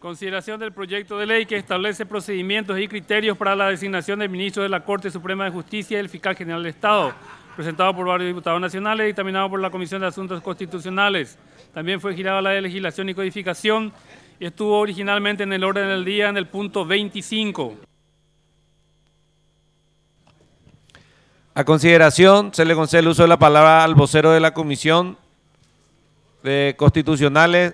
Consideración del proyecto de ley que establece procedimientos y criterios para la designación del ministro de la Corte Suprema de Justicia y el Fiscal General del Estado, presentado por varios diputados nacionales y dictaminado por la Comisión de Asuntos Constitucionales. También fue girado a la de Legislación y Codificación y estuvo originalmente en el orden del día en el punto 25. A consideración, se le concede el uso de la palabra al vocero de la Comisión de Constitucionales,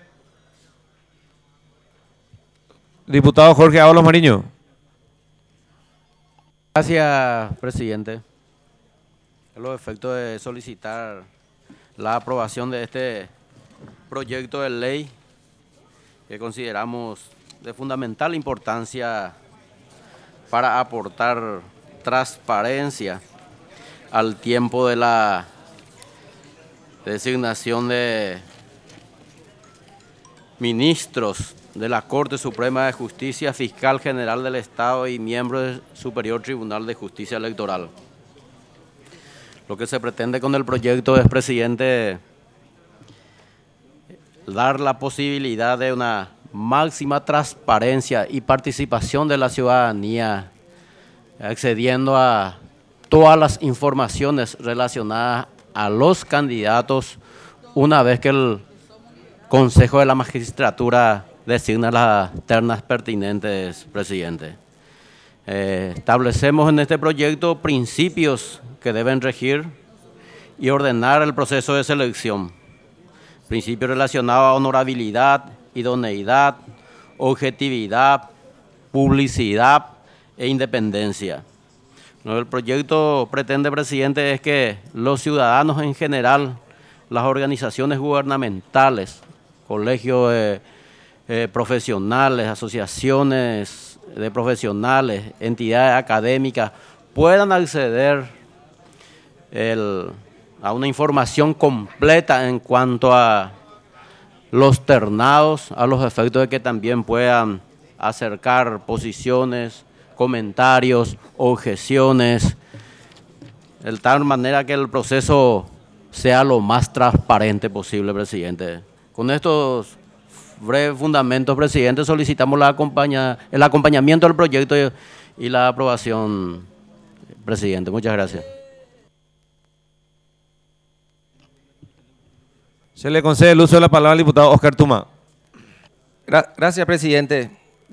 diputado Jorge Ábalos Mariño. Gracias, presidente. A los efectos de solicitar la aprobación de este proyecto de ley que consideramos de fundamental importancia para aportar transparencia al tiempo de la designación de ministros de la Corte Suprema de Justicia, Fiscal General del Estado y miembro del Superior Tribunal de Justicia Electoral. Lo que se pretende con el proyecto es, presidente, dar la posibilidad de una máxima transparencia y participación de la ciudadanía, accediendo a todas las informaciones relacionadas a los candidatos una vez que el Consejo de la Magistratura designa las ternas pertinentes, presidente. Establecemos en este proyecto principios que deben regir y ordenar el proceso de selección. Principios relacionados a honorabilidad, idoneidad, objetividad, publicidad e independencia. El proyecto pretende, presidente, es que los ciudadanos en general, las organizaciones gubernamentales, colegios profesionales, asociaciones de profesionales, entidades académicas, puedan acceder a una información completa en cuanto a los ternados, a los efectos de que también puedan acercar posiciones, comentarios, objeciones, de tal manera que el proceso sea lo más transparente posible, presidente. Con estos breves fundamentos, presidente, solicitamos el acompañamiento del proyecto y la aprobación, presidente. Muchas gracias. Se le concede el uso de la palabra al diputado Oscar Tuma. Gracias, presidente.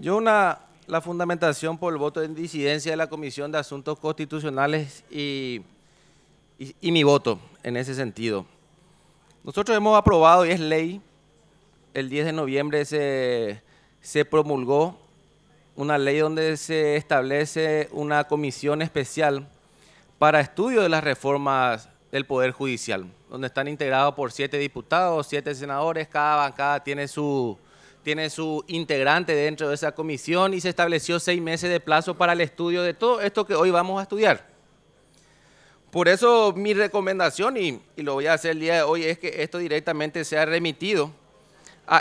La fundamentación por el voto en disidencia de la Comisión de Asuntos Constitucionales y mi voto en ese sentido. Nosotros hemos aprobado, y es ley, el 10 de noviembre se promulgó una ley donde se establece una comisión especial para estudio de las reformas del Poder Judicial, donde están integrados por 7 diputados, 7 senadores, cada bancada tiene su integrante dentro de esa comisión y se estableció 6 meses de plazo para el estudio de todo esto que hoy vamos a estudiar. Por eso mi recomendación, y lo voy a hacer el día de hoy, es que esto directamente sea remitido a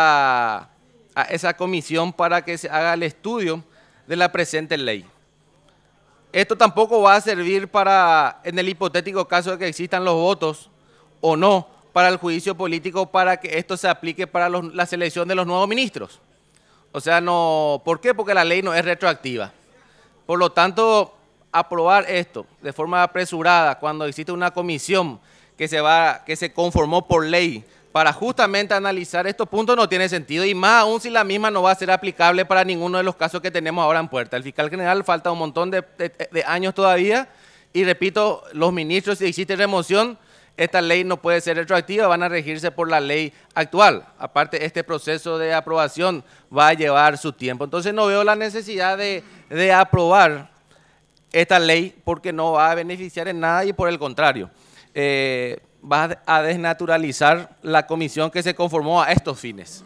esa comisión para que se haga el estudio de la presente ley. Esto tampoco va a servir para, en el hipotético caso de que existan los votos o no, para el juicio político, para que esto se aplique para la selección de los nuevos ministros. O sea, no, ¿por qué? Porque la ley no es retroactiva. Por lo tanto, aprobar esto de forma apresurada cuando existe una comisión que se conformó por ley para justamente analizar estos puntos no tiene sentido, y más aún si la misma no va a ser aplicable para ninguno de los casos que tenemos ahora en puerta. El fiscal general falta un montón de años todavía, y repito, los ministros, si existe remoción, esta ley no puede ser retroactiva, van a regirse por la ley actual. Aparte, este proceso de aprobación va a llevar su tiempo. Entonces no veo la necesidad de aprobar esta ley porque no va a beneficiar en nada, y por el contrario, va a desnaturalizar la comisión que se conformó a estos fines,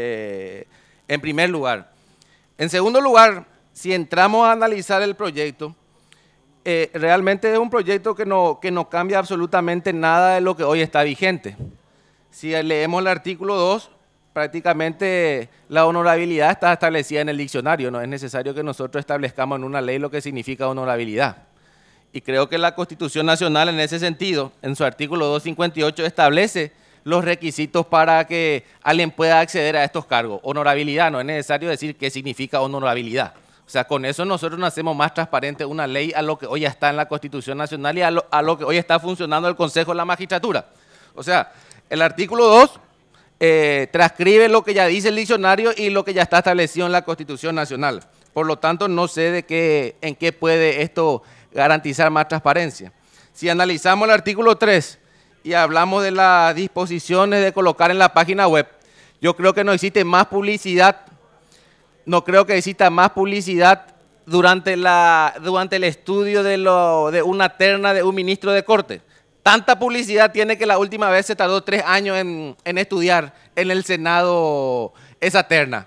en primer lugar. En segundo lugar, si entramos a analizar el proyecto, realmente es un proyecto que no cambia absolutamente nada de lo que hoy está vigente. Si leemos el artículo 2, prácticamente la honorabilidad está establecida en el diccionario, no es necesario que nosotros establezcamos en una ley lo que significa honorabilidad. Y creo que la Constitución Nacional en ese sentido, en su artículo 258, establece los requisitos para que alguien pueda acceder a estos cargos. Honorabilidad, no es necesario decir qué significa honorabilidad. O sea, con eso nosotros nos hacemos más transparente una ley a lo que hoy ya está en la Constitución Nacional y a lo que hoy está funcionando el Consejo de la Magistratura. O sea, el artículo 2 transcribe lo que ya dice el diccionario y lo que ya está establecido en la Constitución Nacional. Por lo tanto, no sé en qué puede esto garantizar más transparencia. Si analizamos el artículo 3 y hablamos de las disposiciones de colocar en la página web, yo creo que no existe más publicidad, no creo que exista más publicidad durante el estudio de una terna de un ministro de Corte. Tanta publicidad tiene que la última vez se tardó 3 años en estudiar en el Senado esa terna.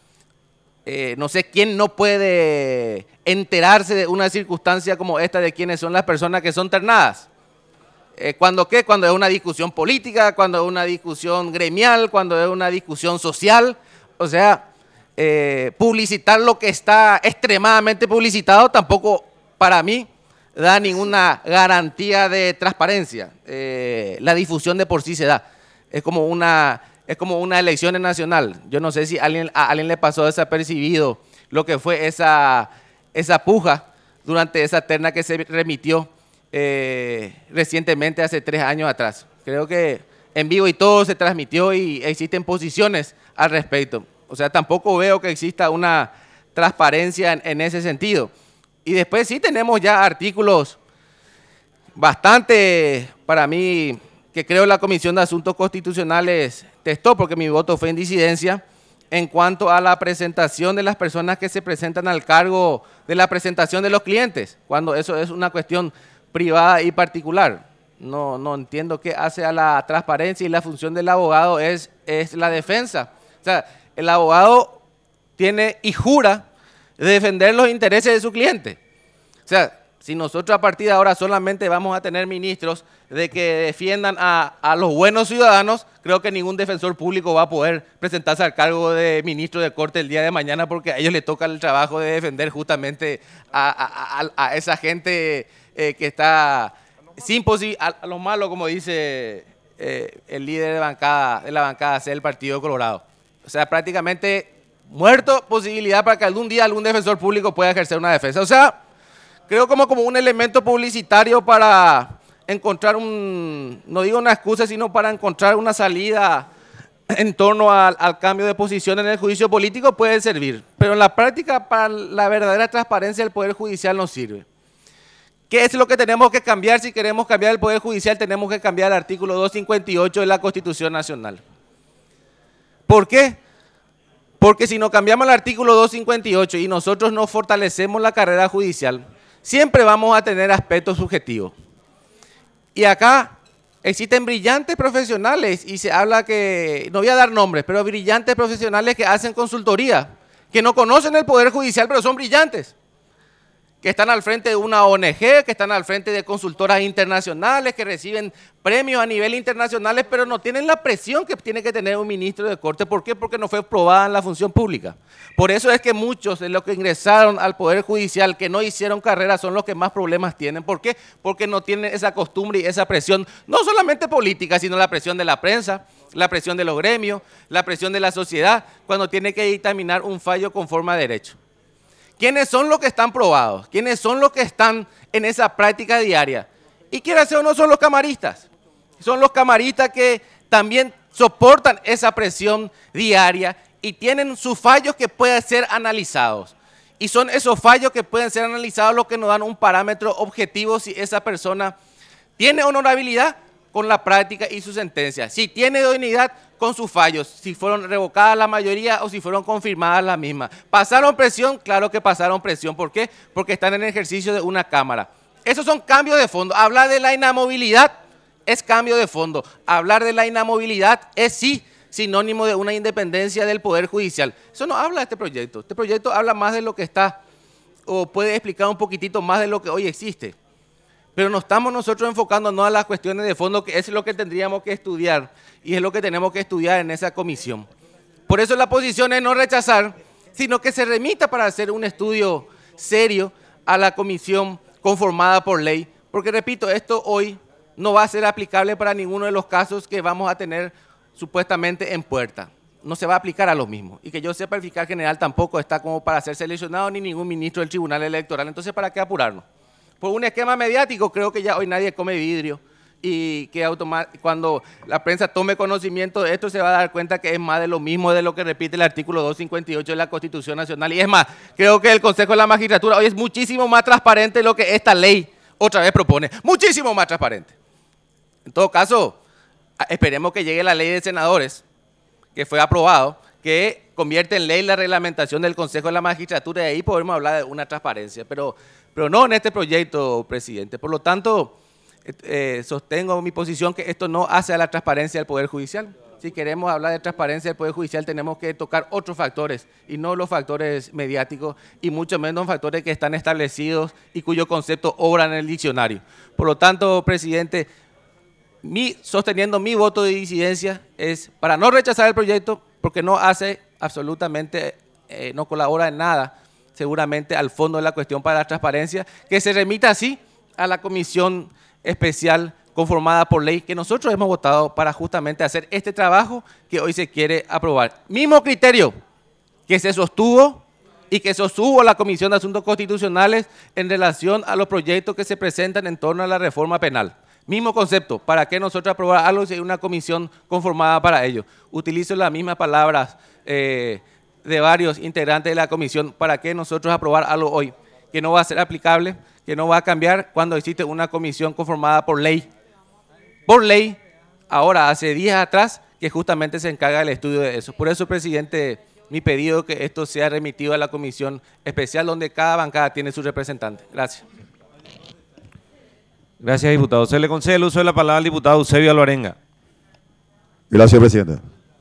No sé quién no puede enterarse de una circunstancia como esta de quiénes son las personas que son ternadas. ¿Cuándo qué? Cuando es una discusión política, cuando es una discusión gremial, cuando es una discusión social. O sea, publicitar lo que está extremadamente publicitado tampoco para mí da ninguna garantía de transparencia. La difusión de por sí se da. Es como una elección nacional. Yo no sé si a alguien le pasó desapercibido lo que fue esa puja durante esa terna que se remitió recientemente, hace 3 años atrás. Creo que en vivo y todo se transmitió y existen posiciones al respecto. O sea, tampoco veo que exista una transparencia en ese sentido. Y después sí tenemos ya artículos bastante, para mí, que creo la Comisión de Asuntos Constitucionales testó, porque mi voto fue en disidencia, en cuanto a la presentación de las personas que se presentan al cargo de la presentación de los clientes, cuando eso es una cuestión privada y particular. No entiendo qué hace a la transparencia, y la función del abogado es la defensa. O sea, el abogado tiene y jura defender los intereses de su cliente. O sea, si nosotros a partir de ahora solamente vamos a tener ministros de que defiendan a los buenos ciudadanos, creo que ningún defensor público va a poder presentarse al cargo de ministro de Corte el día de mañana, porque a ellos les toca el trabajo de defender justamente a esa gente que está sin posibilidad, a los malos, como dice el líder de la bancada C del Partido Colorado. O sea, prácticamente muerto posibilidad para que algún día algún defensor público pueda ejercer una defensa. O sea, creo como un elemento publicitario para encontrar no digo una excusa, sino para encontrar una salida en torno al cambio de posición en el juicio político puede servir. Pero en la práctica, para la verdadera transparencia del Poder Judicial no sirve. ¿Qué es lo que tenemos que cambiar? Si queremos cambiar el Poder Judicial, tenemos que cambiar el artículo 258 de la Constitución Nacional. ¿Por qué? Porque si no cambiamos el artículo 258 y nosotros no fortalecemos la carrera judicial, siempre vamos a tener aspectos subjetivos. Y acá existen brillantes profesionales, y se habla que, no voy a dar nombres, pero brillantes profesionales que hacen consultoría, que no conocen el Poder Judicial, pero son brillantes, que están al frente de una ONG, que están al frente de consultoras internacionales, que reciben premios a nivel internacional, pero no tienen la presión que tiene que tener un ministro de Corte. ¿Por qué? Porque no fue probada en la función pública. Por eso es que muchos de los que ingresaron al Poder Judicial, que no hicieron carrera, son los que más problemas tienen. ¿Por qué? Porque no tienen esa costumbre y esa presión, no solamente política, sino la presión de la prensa, la presión de los gremios, la presión de la sociedad, cuando tiene que dictaminar un fallo conforme a derecho. ¿Quiénes son los que están probados? ¿Quiénes son los que están en esa práctica diaria? Y quiera ser o no, son los camaristas. Son los camaristas que también soportan esa presión diaria y tienen sus fallos que pueden ser analizados. Y son esos fallos que pueden ser analizados los que nos dan un parámetro objetivo si esa persona tiene honorabilidad con la práctica y su sentencia, si tiene idoneidad con sus fallos, si fueron revocadas la mayoría o si fueron confirmadas las mismas. ¿Pasaron presión? Claro que pasaron presión. ¿Por qué? Porque están en el ejercicio de una Cámara. Esos son cambios de fondo. Hablar de la inamovilidad es cambio de fondo. Hablar de la inamovilidad es sí sinónimo de una independencia del Poder Judicial. Eso no habla de este proyecto. Este proyecto habla más de lo que está, o puede explicar un poquitito más de lo que hoy existe. Pero no estamos nosotros enfocándonos a las cuestiones de fondo, que es lo que tendríamos que estudiar y es lo que tenemos que estudiar en esa comisión. Por eso la posición es no rechazar, sino que se remita para hacer un estudio serio a la comisión conformada por ley. Porque repito, esto hoy no va a ser aplicable para ninguno de los casos que vamos a tener supuestamente en puerta. No se va a aplicar a los mismos. Y que yo sepa, el fiscal general tampoco está como para ser seleccionado, ni ningún ministro del Tribunal Electoral. Entonces, ¿para qué apurarnos? Por un esquema mediático, creo que ya hoy nadie come vidrio y que cuando la prensa tome conocimiento de esto se va a dar cuenta que es más de lo mismo de lo que repite el artículo 258 de la Constitución Nacional. Y es más, creo que el Consejo de la Magistratura hoy es muchísimo más transparente de lo que esta ley otra vez propone. Muchísimo más transparente. En todo caso, esperemos que llegue la ley de senadores, que fue aprobado, que convierte en ley la reglamentación del Consejo de la Magistratura, y ahí podemos hablar de una transparencia, pero no en este proyecto, presidente. Por lo tanto, sostengo mi posición que esto no hace a la transparencia del Poder Judicial. Si queremos hablar de transparencia del Poder Judicial, tenemos que tocar otros factores, y no los factores mediáticos, y mucho menos factores que están establecidos y cuyo concepto obra en el diccionario. Por lo tanto, presidente, sosteniendo mi voto de disidencia es para no rechazar el proyecto, porque no hace absolutamente, no colabora en nada, seguramente al fondo de la cuestión para la transparencia, que se remita así a la comisión especial conformada por ley, que nosotros hemos votado para justamente hacer este trabajo que hoy se quiere aprobar. Mismo criterio que se sostuvo y que sostuvo la Comisión de Asuntos Constitucionales en relación a los proyectos que se presentan en torno a la reforma penal. Mismo concepto, ¿para qué nosotros aprobar algo si hay una comisión conformada para ello? Utilizo las mismas palabras de varios integrantes de la comisión, ¿para qué nosotros aprobar algo hoy que no va a ser aplicable, que no va a cambiar cuando existe una comisión conformada por ley? Por ley, ahora hace días atrás, que justamente se encarga del estudio de eso. Por eso, presidente, mi pedido es que esto sea remitido a la comisión especial donde cada bancada tiene su representante. Gracias. Gracias, diputado. Se le concede el uso de la palabra al diputado Eusebio Alvarenga. Gracias, presidente.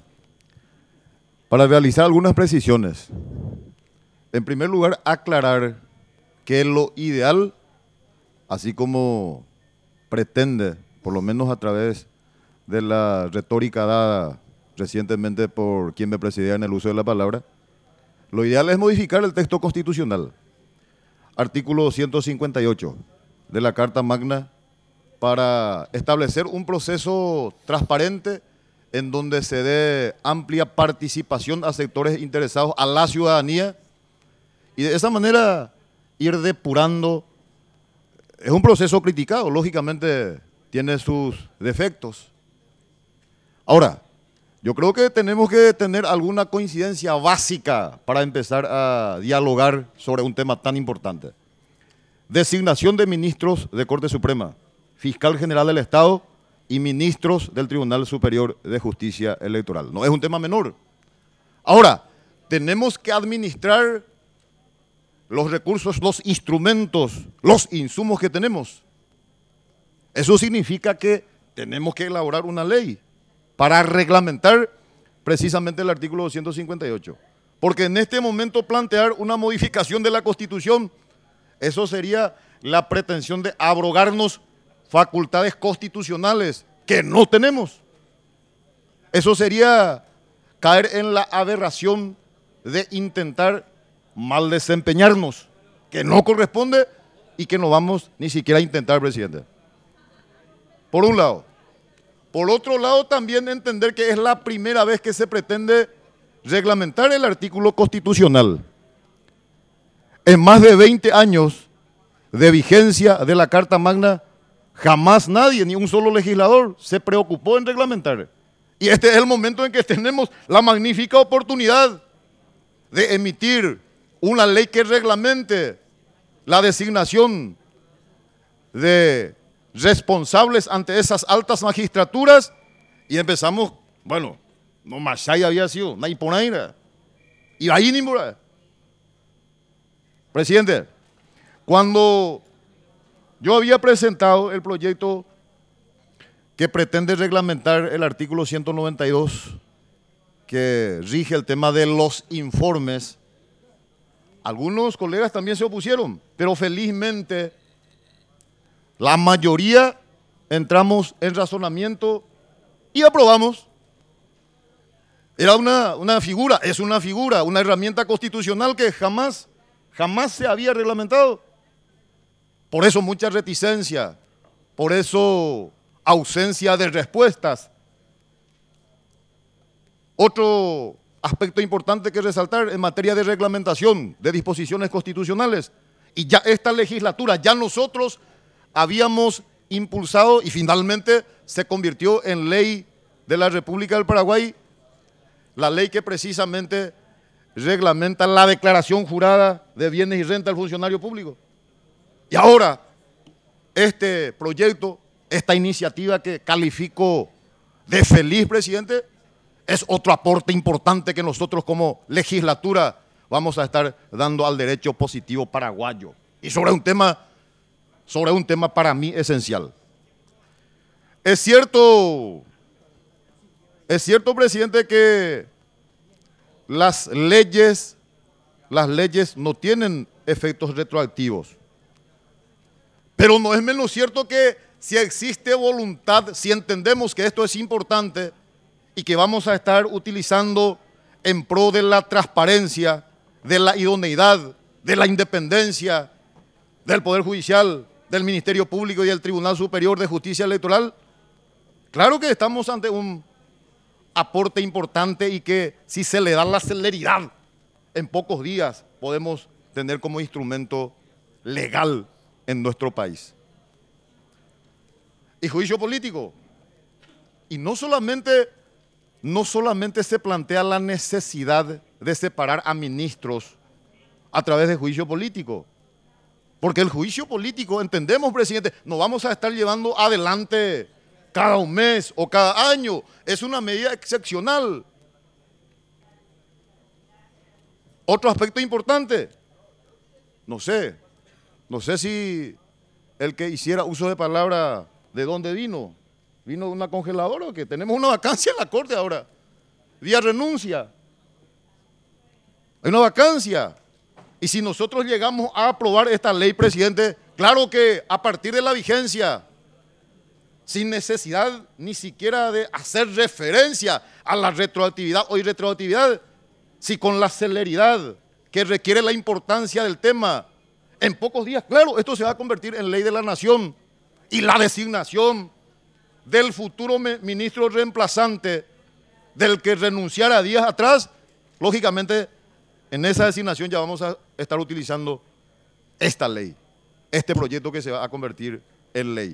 Para realizar algunas precisiones. En primer lugar, aclarar que lo ideal, así como pretende, por lo menos a través de la retórica dada recientemente por quien me presidía en el uso de la palabra, lo ideal es modificar el texto constitucional. Artículo 158 de la Carta Magna, para establecer un proceso transparente en donde se dé amplia participación a sectores interesados, a la ciudadanía, y de esa manera ir depurando. Es un proceso criticado, lógicamente tiene sus defectos. Ahora, yo creo que tenemos que tener alguna coincidencia básica para empezar a dialogar sobre un tema tan importante. Designación de ministros de Corte Suprema, Fiscal General del Estado y ministros del Tribunal Superior de Justicia Electoral. No es un tema menor. Ahora, tenemos que administrar los recursos, los instrumentos, los insumos que tenemos. Eso significa que tenemos que elaborar una ley para reglamentar precisamente el artículo 258. Porque en este momento plantear una modificación de la Constitución, eso sería la pretensión de abrogarnos facultades constitucionales que no tenemos. Eso sería caer en la aberración de intentar mal desempeñarnos, que no corresponde y que no vamos ni siquiera a intentar, presidente. Por un lado. Por otro lado, también entender que es la primera vez que se pretende reglamentar el artículo constitucional. En más de 20 años de vigencia de la Carta Magna, jamás nadie, ni un solo legislador, se preocupó en reglamentar. Y este es el momento en que tenemos la magnífica oportunidad de emitir una ley que reglamente la designación de responsables ante esas altas magistraturas, y empezamos, bueno, no más allá había sido, Naiponaira, y ahí ni mora. Presidente, cuando yo había presentado el proyecto que pretende reglamentar el artículo 192, que rige el tema de los informes, algunos colegas también se opusieron, pero felizmente la mayoría entramos en razonamiento y aprobamos. Era una figura, es una figura, una herramienta constitucional que jamás se había reglamentado. Por eso mucha reticencia, por eso ausencia de respuestas. Otro aspecto importante que resaltar en materia de reglamentación de disposiciones constitucionales. Y ya esta legislatura, ya nosotros habíamos impulsado y finalmente se convirtió en ley de la República del Paraguay, la ley que precisamente reglamenta la declaración jurada de bienes y renta del funcionario público. Y ahora, este proyecto, esta iniciativa que califico de feliz, presidente, es otro aporte importante que nosotros como legislatura vamos a estar dando al derecho positivo paraguayo. Y sobre un tema para mí esencial. Es cierto, presidente, que las leyes no tienen efectos retroactivos. Pero no es menos cierto que si existe voluntad, si entendemos que esto es importante y que vamos a estar utilizando en pro de la transparencia, de la idoneidad, de la independencia del Poder Judicial, del Ministerio Público y del Tribunal Superior de Justicia Electoral, claro que estamos ante un aporte importante y que si se le da la celeridad, en pocos días podemos tener como instrumento legal en nuestro país. Y juicio político. Y no solamente se plantea la necesidad de separar a ministros a través de juicio político, porque el juicio político, entendemos, presidente, no vamos a estar llevando adelante cada un mes o cada año, es una medida excepcional. Otro aspecto importante, no sé si el que hiciera uso de palabra, ¿de dónde vino? ¿Vino de una congeladora o qué? Tenemos una vacancia en la Corte ahora, vía renuncia. Hay una vacancia. Y si nosotros llegamos a aprobar esta ley, presidente, claro que a partir de la vigencia, sin necesidad ni siquiera de hacer referencia a la retroactividad o irretroactividad, si con la celeridad que requiere la importancia del tema, en pocos días, claro, esto se va a convertir en ley de la nación y la designación del futuro ministro reemplazante del que renunciara días atrás, lógicamente en esa designación ya vamos a estar utilizando esta ley, este proyecto que se va a convertir en ley.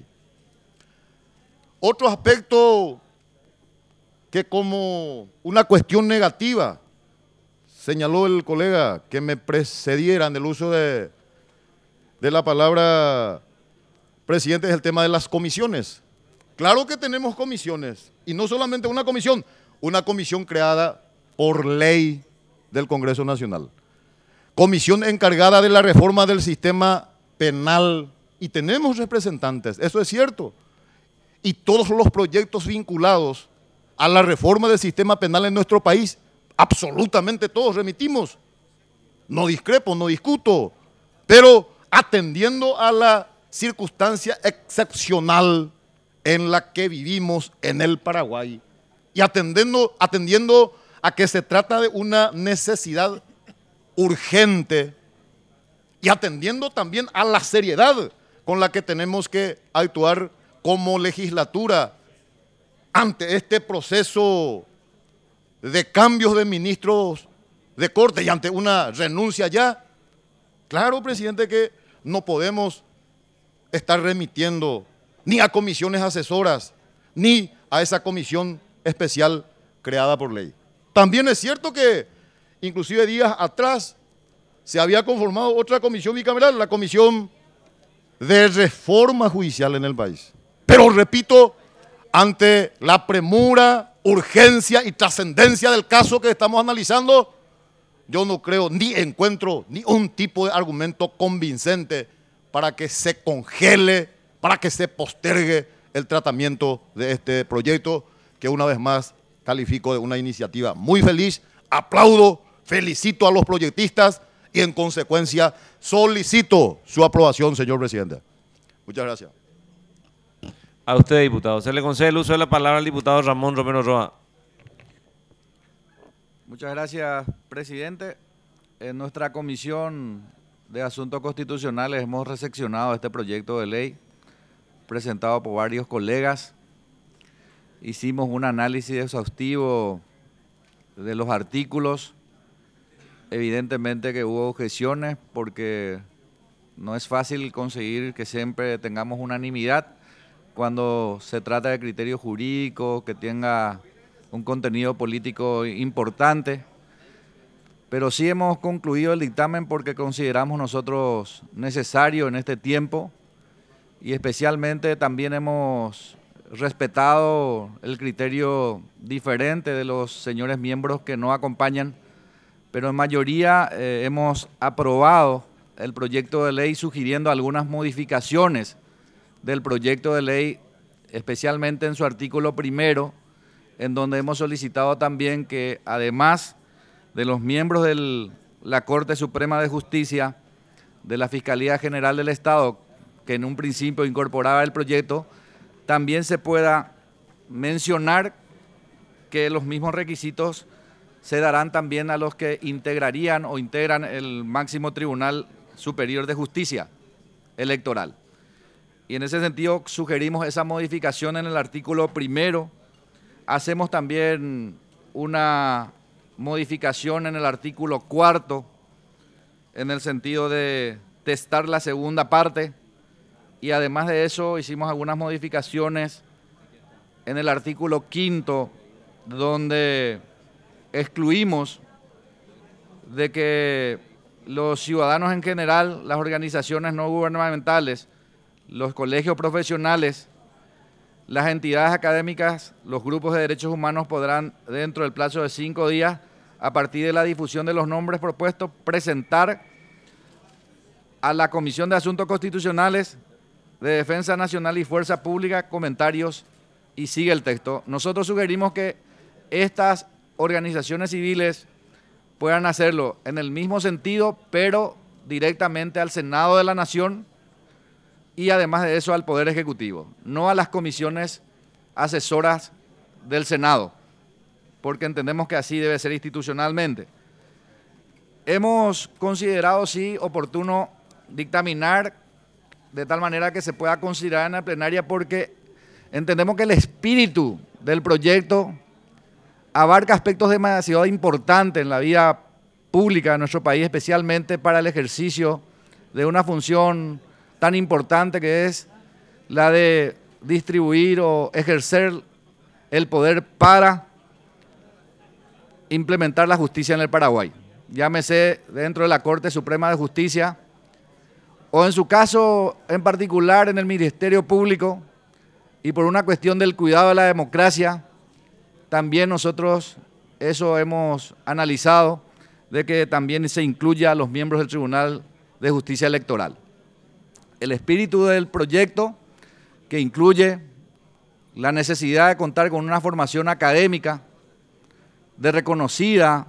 Otro aspecto que como una cuestión negativa señaló el colega que me precediera en el uso de la palabra, presidente, es el tema de las comisiones. Claro que tenemos comisiones, y no solamente una comisión creada por ley del Congreso Nacional. Comisión encargada de la reforma del sistema penal, y tenemos representantes, eso es cierto. Y todos los proyectos vinculados a la reforma del sistema penal en nuestro país, absolutamente todos remitimos. No discrepo, no discuto, pero atendiendo a la circunstancia excepcional en la que vivimos en el Paraguay y atendiendo a que se trata de una necesidad urgente y atendiendo también a la seriedad con la que tenemos que actuar como legislatura ante este proceso de cambios de ministros de corte y ante una renuncia ya. Claro, presidente, que no podemos estar remitiendo ni a comisiones asesoras, ni a esa comisión especial creada por ley. También es cierto que inclusive días atrás se había conformado otra comisión bicameral, la Comisión de Reforma Judicial en el país. Pero repito, ante la premura, urgencia y trascendencia del caso que estamos analizando, yo no creo ni encuentro ni un tipo de argumento convincente para que se congele, para que se postergue el tratamiento de este proyecto, que una vez más califico de una iniciativa muy feliz, aplaudo, felicito a los proyectistas y en consecuencia solicito su aprobación, señor presidente. Muchas gracias. A usted, diputado. Se le concede el uso de la palabra al diputado Ramón Romero Roa. Muchas gracias, presidente. En nuestra Comisión de Asuntos Constitucionales hemos recepcionado este proyecto de ley presentado por varios colegas hicimos un análisis exhaustivo de los artículos. Evidentemente que hubo objeciones porque no es fácil conseguir que siempre tengamos unanimidad cuando se trata de criterios jurídicos, que tenga un contenido político importante. Pero sí hemos concluido el dictamen porque consideramos nosotros necesario en este tiempo y especialmente también hemos respetado el criterio diferente de los señores miembros que no acompañan, pero en mayoría hemos aprobado el proyecto de ley sugiriendo algunas modificaciones del proyecto de ley, especialmente en su artículo primero, en donde hemos solicitado también que además de los miembros de la Corte Suprema de Justicia, de la Fiscalía General del Estado, que en un principio incorporaba el proyecto, también se pueda mencionar que los mismos requisitos se darán también a los que integrarían o integran el máximo Tribunal Superior de Justicia Electoral. Y en ese sentido sugerimos esa modificación en el artículo primero. Hacemos también una modificación en el artículo cuarto, en el sentido de testar la segunda parte, y además de eso hicimos algunas modificaciones en el artículo quinto, donde excluimos de que los ciudadanos en general, las organizaciones no gubernamentales, los colegios profesionales, las entidades académicas, los grupos de derechos humanos podrán, dentro del plazo de 5 días, a partir de la difusión de los nombres propuestos, presentar a la Comisión de Asuntos Constitucionales, de Defensa Nacional y Fuerza Pública comentarios, y sigue el texto. Nosotros sugerimos que estas organizaciones civiles puedan hacerlo en el mismo sentido, pero directamente al Senado de la Nación y además de eso al Poder Ejecutivo, no a las comisiones asesoras del Senado, porque entendemos que así debe ser institucionalmente. Hemos considerado, sí, oportuno dictaminar de tal manera que se pueda considerar en la plenaria, porque entendemos que el espíritu del proyecto abarca aspectos demasiado importantes en la vida pública de nuestro país, especialmente para el ejercicio de una función tan importante que es la de distribuir o ejercer el poder para implementar la justicia en el Paraguay, llámese dentro de la Corte Suprema de Justicia o en su caso en particular en el Ministerio Público, y por una cuestión del cuidado de la democracia, también nosotros eso hemos analizado, de que también se incluya a los miembros del Tribunal de Justicia Electoral. El espíritu del proyecto, que incluye la necesidad de contar con una formación académica de reconocida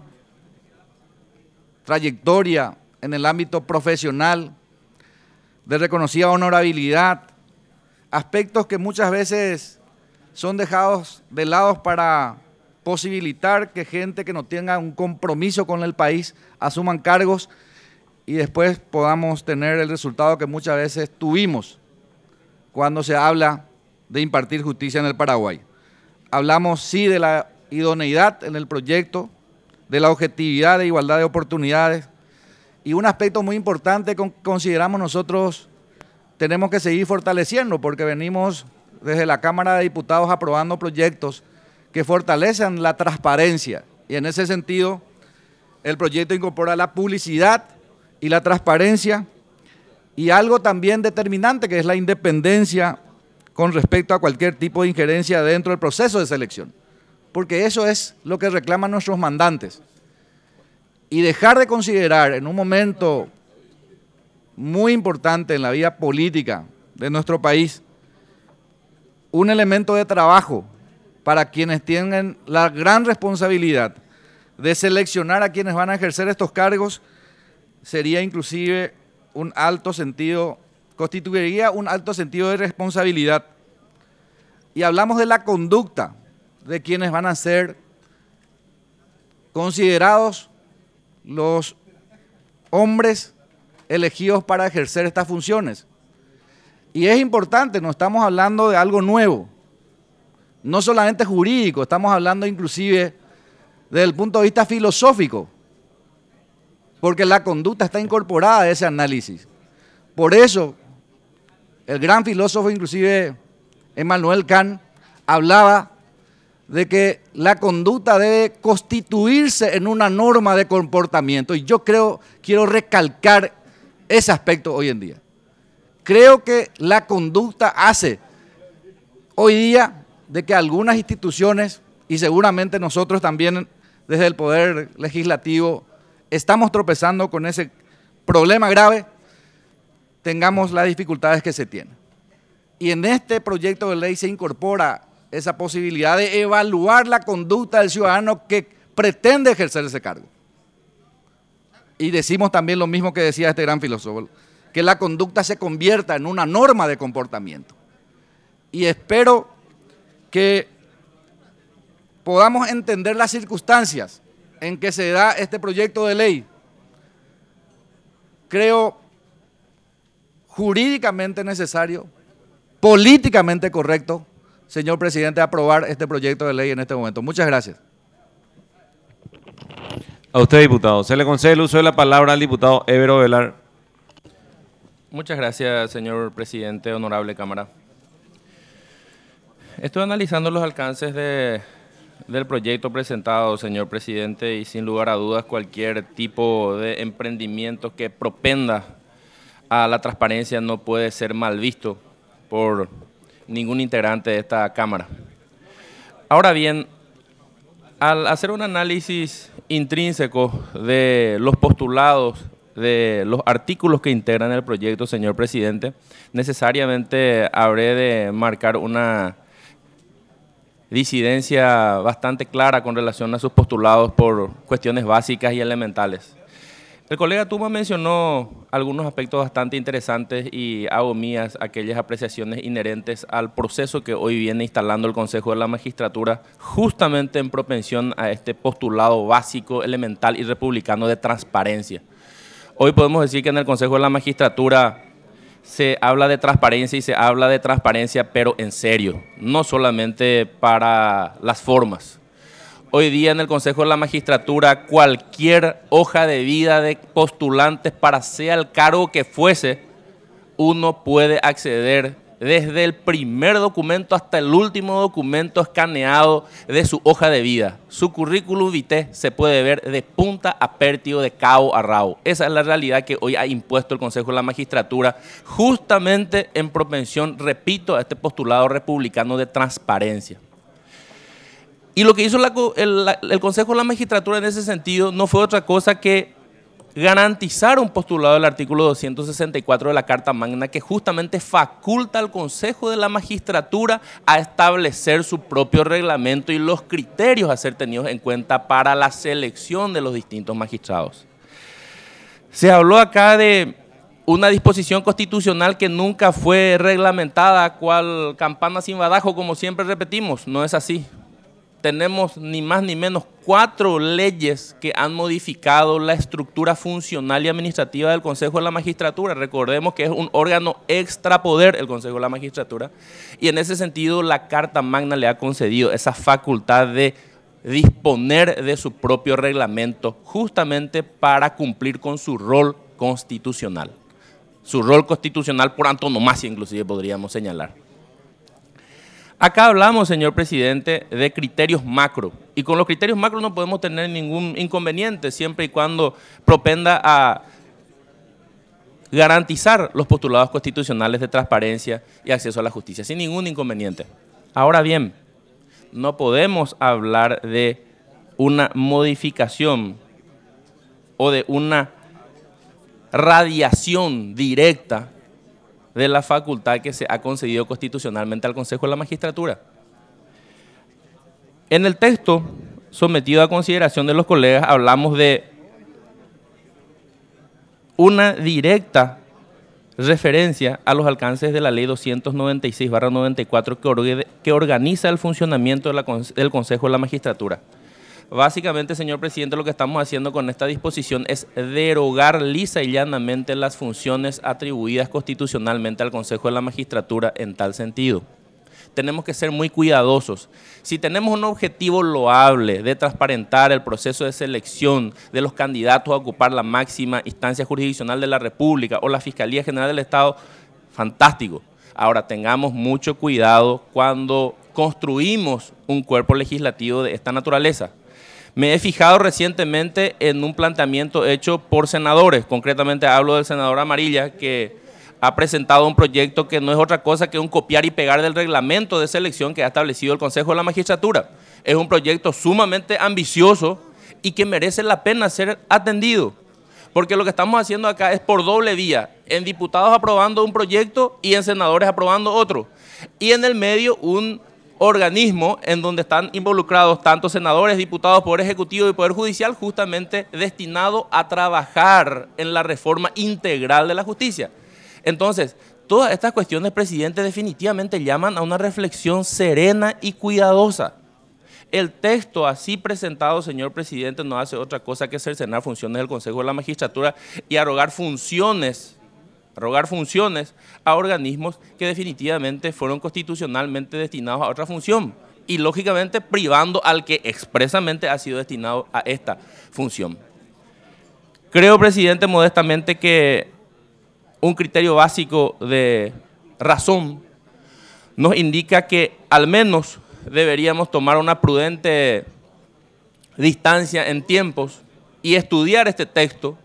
trayectoria en el ámbito profesional, de reconocida honorabilidad, aspectos que muchas veces son dejados de lado para posibilitar que gente que no tenga un compromiso con el país asuman cargos y después podamos tener el resultado que muchas veces tuvimos cuando se habla de impartir justicia en el Paraguay. Hablamos sí de la idoneidad en el proyecto, de la objetividad de igualdad de oportunidades, y un aspecto muy importante que consideramos nosotros tenemos que seguir fortaleciendo, porque venimos desde la Cámara de Diputados aprobando proyectos que fortalecen la transparencia, y en ese sentido el proyecto incorpora la publicidad y la transparencia y algo también determinante que es la independencia con respecto a cualquier tipo de injerencia dentro del proceso de selección, porque eso es lo que reclaman nuestros mandantes. Y dejar de considerar en un momento muy importante en la vida política de nuestro país un elemento de trabajo para quienes tienen la gran responsabilidad de seleccionar a quienes van a ejercer estos cargos, sería inclusive un alto sentido, constituiría un alto sentido de responsabilidad. Y hablamos de la conducta de quienes van a ser considerados los hombres elegidos para ejercer estas funciones. Y es importante, no estamos hablando de algo nuevo. no solamente jurídico, estamos hablando inclusive desde el punto de vista filosófico, porque la conducta está incorporada a ese análisis. Por eso, el gran filósofo, inclusive Emmanuel Kant, hablaba de que la conducta debe constituirse en una norma de comportamiento. Y yo quiero recalcar ese aspecto hoy en día. Creo que la conducta hace hoy día de que algunas instituciones, y seguramente nosotros también desde el Poder Legislativo, estamos tropezando con ese problema grave, tengamos las dificultades que se tienen. Y en este proyecto de ley se incorpora esa posibilidad de evaluar la conducta del ciudadano que pretende ejercer ese cargo. Y decimos también lo mismo que decía este gran filósofo, que la conducta se convierta en una norma de comportamiento. Y espero que podamos entender las circunstancias en que se da este proyecto de ley. Creo jurídicamente necesario, políticamente correcto, señor presidente, aprobar este proyecto de ley en este momento. Muchas gracias. A usted, diputado. Se le concede el uso de la palabra al diputado Évero Velar. Muchas gracias, señor presidente, honorable Cámara. Estoy analizando los alcances del proyecto presentado, señor presidente, y sin lugar a dudas cualquier tipo de emprendimiento que propenda a la transparencia no puede ser mal visto por ningún integrante de esta Cámara. Ahora bien, al hacer un análisis intrínseco de los postulados, de los artículos que integran el proyecto, señor presidente, necesariamente habré de marcar una disidencia bastante clara con relación a sus postulados por cuestiones básicas y elementales. El colega Tuma mencionó algunos aspectos bastante interesantes y hago mías aquellas apreciaciones inherentes al proceso que hoy viene instalando el Consejo de la Magistratura, justamente en propensión a este postulado básico, elemental y republicano de transparencia. Hoy podemos decir que en el Consejo de la Magistratura se habla de transparencia y se habla de transparencia, pero en serio, no solamente para las formas. Hoy día en el Consejo de la Magistratura cualquier hoja de vida de postulantes para sea el cargo que fuese, uno puede acceder desde el primer documento hasta el último documento escaneado de su hoja de vida. Su currículum vitae se puede ver de punta a pértigo, de cabo a rabo. Esa es la realidad que hoy ha impuesto el Consejo de la Magistratura, justamente en propensión, repito, a este postulado republicano de transparencia. Y lo que hizo el Consejo de la Magistratura en ese sentido no fue otra cosa que garantizar un postulado del artículo 264 de la Carta Magna que justamente faculta al Consejo de la Magistratura a establecer su propio reglamento y los criterios a ser tenidos en cuenta para la selección de los distintos magistrados. Se habló acá de una disposición constitucional que nunca fue reglamentada, cual campana sin badajo, como siempre repetimos, no es así. Tenemos ni más ni menos 4 leyes que han modificado la estructura funcional y administrativa del Consejo de la Magistratura. Recordemos que es un órgano extrapoder el Consejo de la Magistratura y en ese sentido la Carta Magna le ha concedido esa facultad de disponer de su propio reglamento justamente para cumplir con su rol constitucional. Su rol constitucional por antonomasia inclusive podríamos señalar. Acá hablamos, señor presidente, de criterios macro, y con los criterios macro no podemos tener ningún inconveniente, siempre y cuando propenda a garantizar los postulados constitucionales de transparencia y acceso a la justicia, sin ningún inconveniente. Ahora bien, no podemos hablar de una modificación o de una radiación directa de la facultad que se ha concedido constitucionalmente al Consejo de la Magistratura. En el texto sometido a consideración de los colegas hablamos de una directa referencia a los alcances de la Ley 296/94 que organiza el funcionamiento del Consejo de la Magistratura. Básicamente, señor presidente, lo que estamos haciendo con esta disposición es derogar lisa y llanamente las funciones atribuidas constitucionalmente al Consejo de la Magistratura en tal sentido. tenemos que ser muy cuidadosos. Si tenemos un objetivo loable de transparentar el proceso de selección de los candidatos a ocupar la máxima instancia jurisdiccional de la República o la Fiscalía General del Estado, fantástico. Ahora, tengamos mucho cuidado cuando construimos un cuerpo legislativo de esta naturaleza. Me he fijado recientemente en un planteamiento hecho por senadores, concretamente hablo del senador Amarilla, que ha presentado un proyecto que no es otra cosa que un copiar y pegar del reglamento de selección que ha establecido el Consejo de la Magistratura. Es un proyecto sumamente ambicioso y que merece la pena ser atendido, porque lo que estamos haciendo acá es por doble vía, en diputados aprobando un proyecto y en senadores aprobando otro, y en el medio un organismo en donde están involucrados tanto senadores, diputados, Poder Ejecutivo y Poder Judicial, justamente destinado a trabajar en la reforma integral de la justicia. Entonces, todas estas cuestiones, presidente, definitivamente llaman a una reflexión serena y cuidadosa. El texto así presentado, señor presidente, no hace otra cosa que cercenar funciones del Consejo de la Magistratura y arrogar funciones a organismos que definitivamente fueron constitucionalmente destinados a otra función y, lógicamente, privando al que expresamente ha sido destinado a esta función. Creo, presidente, modestamente que un criterio básico de razón nos indica que al menos deberíamos tomar una prudente distancia en tiempos y estudiar este texto.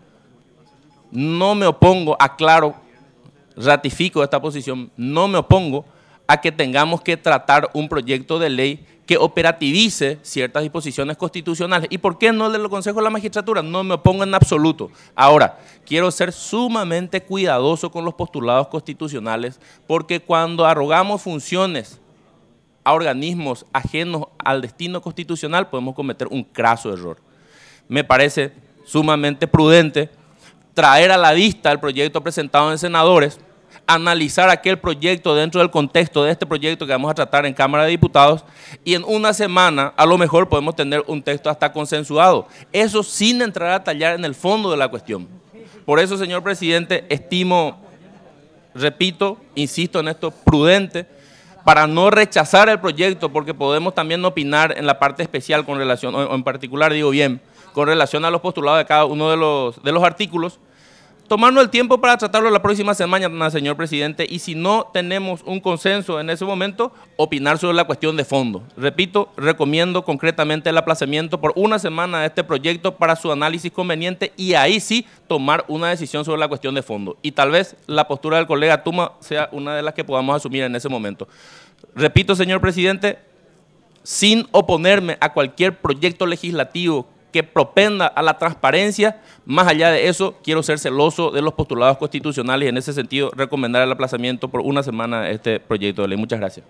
No me opongo, aclaro, ratifico esta posición, no me opongo a que tengamos que tratar un proyecto de ley que operativice ciertas disposiciones constitucionales. ¿Y por qué no el del Consejo de la Magistratura? No me opongo en absoluto. Ahora, quiero ser sumamente cuidadoso con los postulados constitucionales, porque cuando arrogamos funciones a organismos ajenos al destino constitucional, podemos cometer un craso error. Me parece sumamente prudente traer a la vista el proyecto presentado en senadores, analizar aquel proyecto dentro del contexto de este proyecto que vamos a tratar en Cámara de Diputados, y en una semana a lo mejor podemos tener un texto hasta consensuado. Eso sin entrar a tallar en el fondo de la cuestión. Por eso, señor presidente, estimo, repito, insisto en esto, prudente, para no rechazar el proyecto, porque podemos también opinar en la parte especial con relación, o en particular digo bien, con relación a los postulados de cada uno de los artículos, tomarnos el tiempo para tratarlo la próxima semana, señor presidente, y si no tenemos un consenso en ese momento, opinar sobre la cuestión de fondo. Repito, recomiendo concretamente el aplazamiento por una semana de este proyecto para su análisis conveniente y ahí sí tomar una decisión sobre la cuestión de fondo. Y tal vez la postura del colega Tuma sea una de las que podamos asumir en ese momento. Repito, señor presidente, sin oponerme a cualquier proyecto legislativo que propenda a la transparencia, más allá de eso, quiero ser celoso de los postulados constitucionales y en ese sentido recomendar el aplazamiento por una semana de este proyecto de ley. Muchas gracias.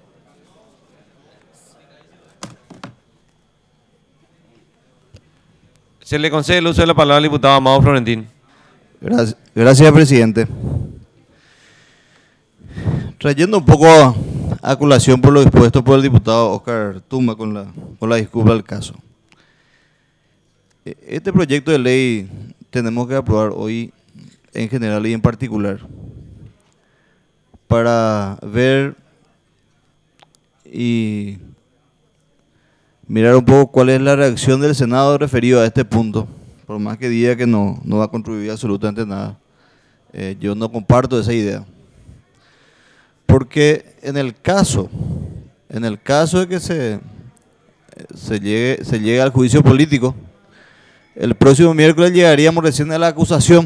Se le concede el uso de la palabra al diputado Amado Florentín. Gracias, presidente. Trayendo un poco a colación por lo dispuesto por el diputado Oscar Tuma con la disculpa del caso. Este proyecto de ley tenemos que aprobar hoy en general y en particular para ver y mirar un poco cuál es la reacción del Senado referido a este punto, por más que diga que no va a contribuir absolutamente nada. Yo no comparto esa idea. Porque en el caso de que se llegue al juicio político, el próximo miércoles llegaríamos recién a la acusación.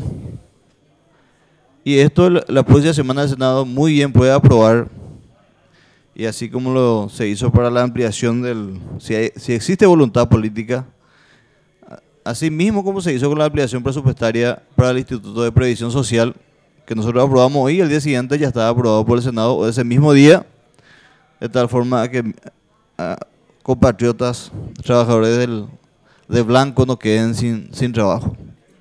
Y esto la próxima semana el Senado muy bien puede aprobar. Y así como se hizo para la ampliación si existe voluntad política, así mismo como se hizo con la ampliación presupuestaria para el Instituto de Previsión Social, que nosotros aprobamos hoy, el día siguiente ya estaba aprobado por el Senado ese mismo día, de tal forma que compatriotas, trabajadores de blanco no queden sin trabajo.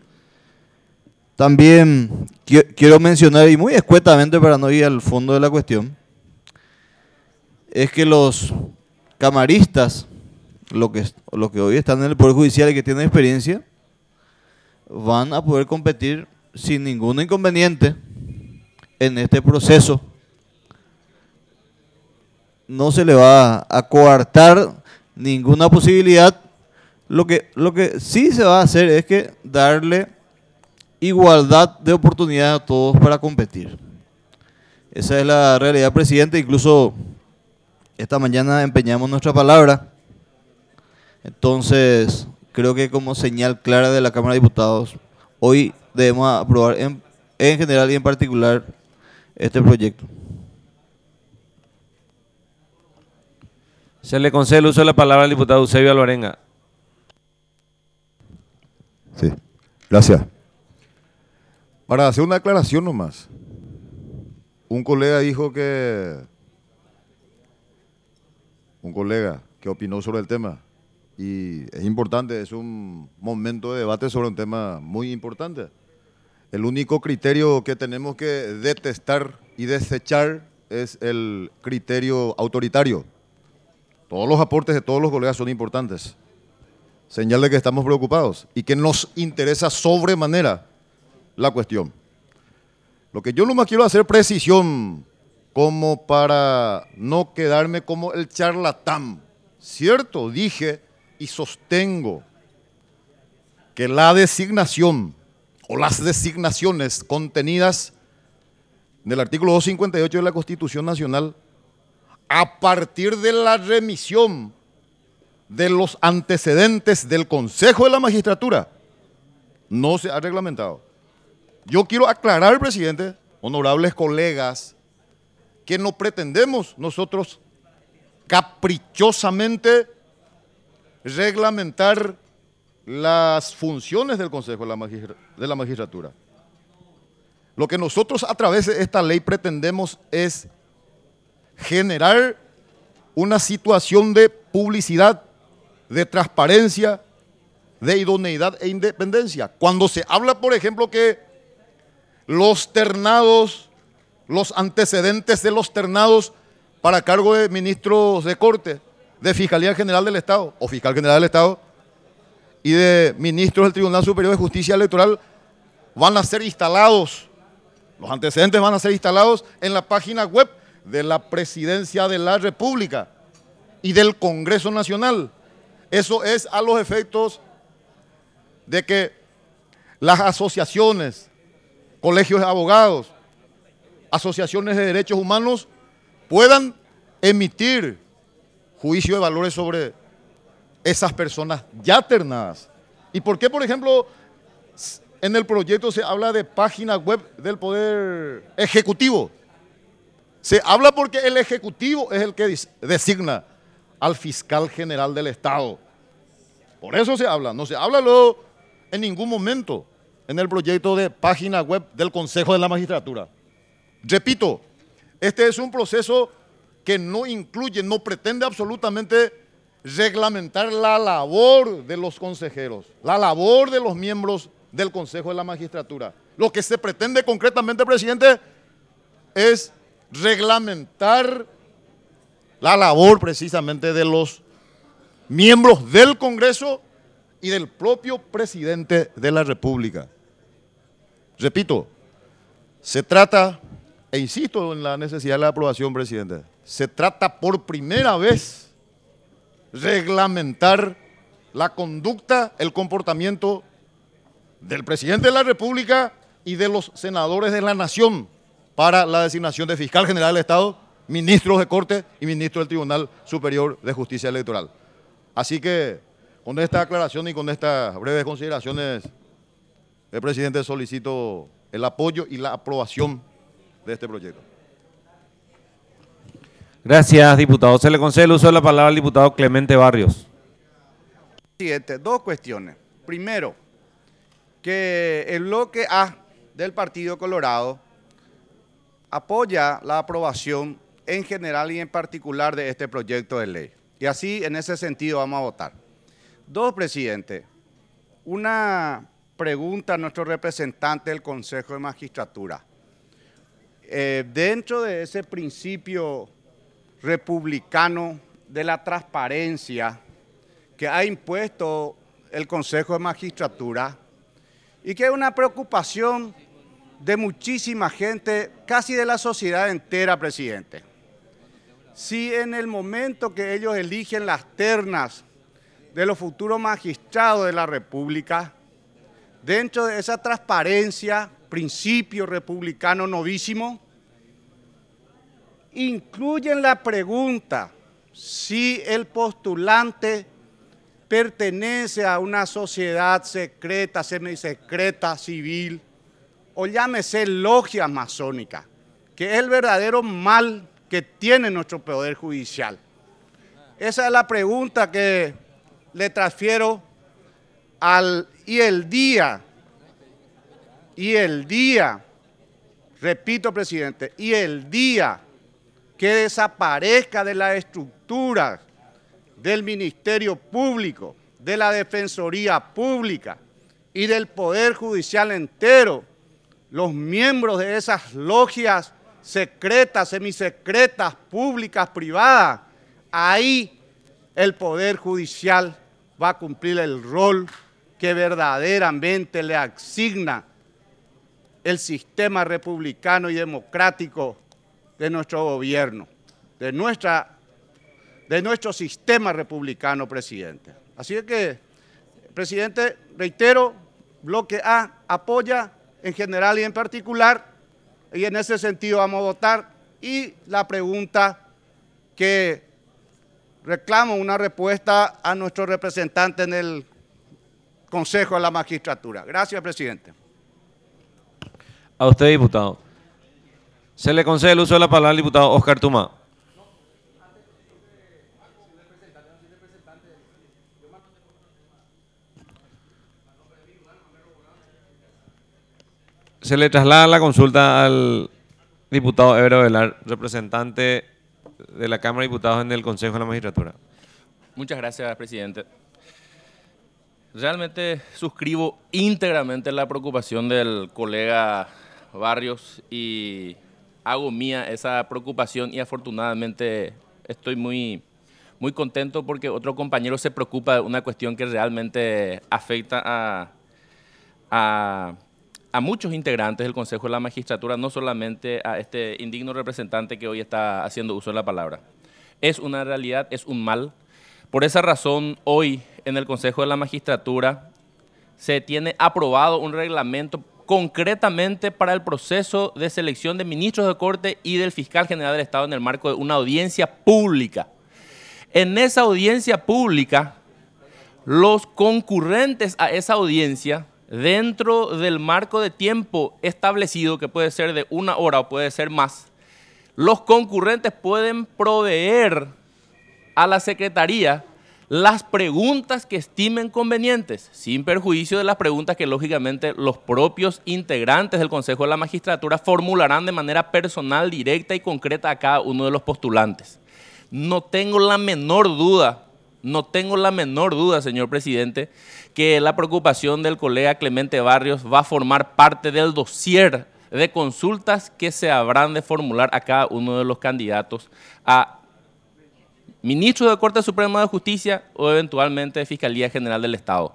También quiero mencionar, y muy escuetamente para no ir al fondo de la cuestión, es que los camaristas, los que hoy están en el Poder Judicial y que tienen experiencia, van a poder competir sin ningún inconveniente en este proceso no se le va a coartar ninguna posibilidad. Lo que sí se va a hacer es que darle igualdad de oportunidad a todos para competir. Esa es la realidad, presidente. Incluso esta mañana empeñamos nuestra palabra. Entonces, creo que como señal clara de la Cámara de Diputados, hoy debemos aprobar en general y en particular este proyecto. Se le concede el uso de la palabra al diputado Eusebio Alvarenga. Sí, gracias. Para hacer una aclaración nomás. Un colega que opinó sobre el tema, y es importante, es un momento de debate sobre un tema muy importante. El único criterio que tenemos que detestar y desechar es el criterio autoritario. Todos los aportes de todos los colegas son importantes. Señal de que estamos preocupados y que nos interesa sobremanera la cuestión. Lo que yo nomás quiero hacer precisión, como para no quedarme como el charlatán. Cierto, dije y sostengo que la designación o las designaciones contenidas en el artículo 258 de la Constitución Nacional, a partir de la remisión de los antecedentes del Consejo de la Magistratura, no se ha reglamentado. Yo quiero aclarar, presidente, honorables colegas, que no pretendemos nosotros caprichosamente reglamentar las funciones del Consejo de la Magistratura. Lo que nosotros a través de esta ley pretendemos es generar una situación de publicidad, de transparencia, de idoneidad e independencia. Cuando se habla, por ejemplo, que los ternados, los antecedentes de los ternados para cargo de ministros de Corte, de Fiscalía General del Estado o Fiscal General del Estado y de ministros del Tribunal Superior de Justicia Electoral van a ser instalados, los antecedentes van a ser instalados en la página web de la Presidencia de la República y del Congreso Nacional. Eso es a los efectos de que las asociaciones, colegios de abogados, asociaciones de derechos humanos puedan emitir juicio de valores sobre esas personas ya ternadas. ¿Y por qué, por ejemplo, en el proyecto se habla de página web del Poder Ejecutivo? Se habla porque el Ejecutivo es el que designa al Fiscal General del Estado. Por eso se habla, no se habla luego en ningún momento en el proyecto de página web del Consejo de la Magistratura. Repito, este es un proceso que no incluye, no pretende absolutamente reglamentar la labor de los consejeros, la labor de los miembros del Consejo de la Magistratura. Lo que se pretende concretamente, presidente, es reglamentar la labor precisamente de los miembros del Congreso y del propio presidente de la República. Repito, se trata, e insisto en la necesidad de la aprobación, presidente, se trata por primera vez reglamentar la conducta, el comportamiento del presidente de la República y de los senadores de la Nación para la designación de Fiscal General del Estado, ministros de Corte y ministros del Tribunal Superior de Justicia Electoral. Así que, con esta aclaración y con estas breves consideraciones, el presidente solicito el apoyo y la aprobación de este proyecto. Gracias, diputado. Se le concede el uso de la palabra al diputado Clemente Barrios. Presidente, dos cuestiones. Primero, que el bloque A del Partido Colorado apoya la aprobación en general y en particular de este proyecto de ley. Y así, en ese sentido, vamos a votar. Dos, presidente, una pregunta a nuestro representante del Consejo de Magistratura. Dentro de ese principio republicano de la transparencia que ha impuesto el Consejo de Magistratura y que es una preocupación de muchísima gente, casi de la sociedad entera, presidente. si en el momento que ellos eligen las ternas de los futuros magistrados de la República, dentro de esa transparencia, principio republicano novísimo, incluyen la pregunta si el postulante pertenece a una sociedad secreta, semisecreta, civil, o llámese logia masónica, que es el verdadero mal que tiene nuestro Poder Judicial. Esa es la pregunta que le transfiero y el día, repito, presidente, y el día que desaparezca de la estructura del Ministerio Público, de la Defensoría Pública y del Poder Judicial entero, los miembros de esas logias secretas, semisecretas, públicas, privadas, ahí el Poder Judicial va a cumplir el rol que verdaderamente le asigna el sistema republicano y democrático de nuestro gobierno, de nuestro sistema republicano, presidente. Así que, presidente, reitero, bloque A apoya en general y en particular, y en ese sentido vamos a votar. Y la pregunta que reclamo una respuesta a nuestro representante en el Consejo de la Magistratura. Gracias, presidente. A usted, diputado. Se le concede el uso de la palabra al diputado Oscar Tumá. Se le traslada la consulta al diputado Evero Velar, representante de la Cámara de Diputados en el Consejo de la Magistratura. Muchas gracias, presidente. Realmente suscribo íntegramente la preocupación del colega Barrios y hago mía esa preocupación, y afortunadamente estoy muy contento porque otro compañero se preocupa de una cuestión que realmente afecta a muchos integrantes del Consejo de la Magistratura, no solamente a este indigno representante que hoy está haciendo uso de la palabra. Es una realidad, es un mal. Por esa razón, hoy en el Consejo de la Magistratura se tiene aprobado un reglamento concretamente para el proceso de selección de ministros de Corte y del Fiscal General del Estado en el marco de una audiencia pública. En esa audiencia pública, los concurrentes a esa audiencia, dentro del marco de tiempo establecido, que puede ser de 1 hora o puede ser más, los concurrentes pueden proveer a la Secretaría las preguntas que estimen convenientes, sin perjuicio de las preguntas que lógicamente los propios integrantes del Consejo de la Magistratura formularán de manera personal, directa y concreta a cada uno de los postulantes. No tengo la menor duda, señor presidente, que la preocupación del colega Clemente Barrios va a formar parte del dossier de consultas que se habrán de formular a cada uno de los candidatos a ministro de Corte Suprema de Justicia o eventualmente de Fiscalía General del Estado.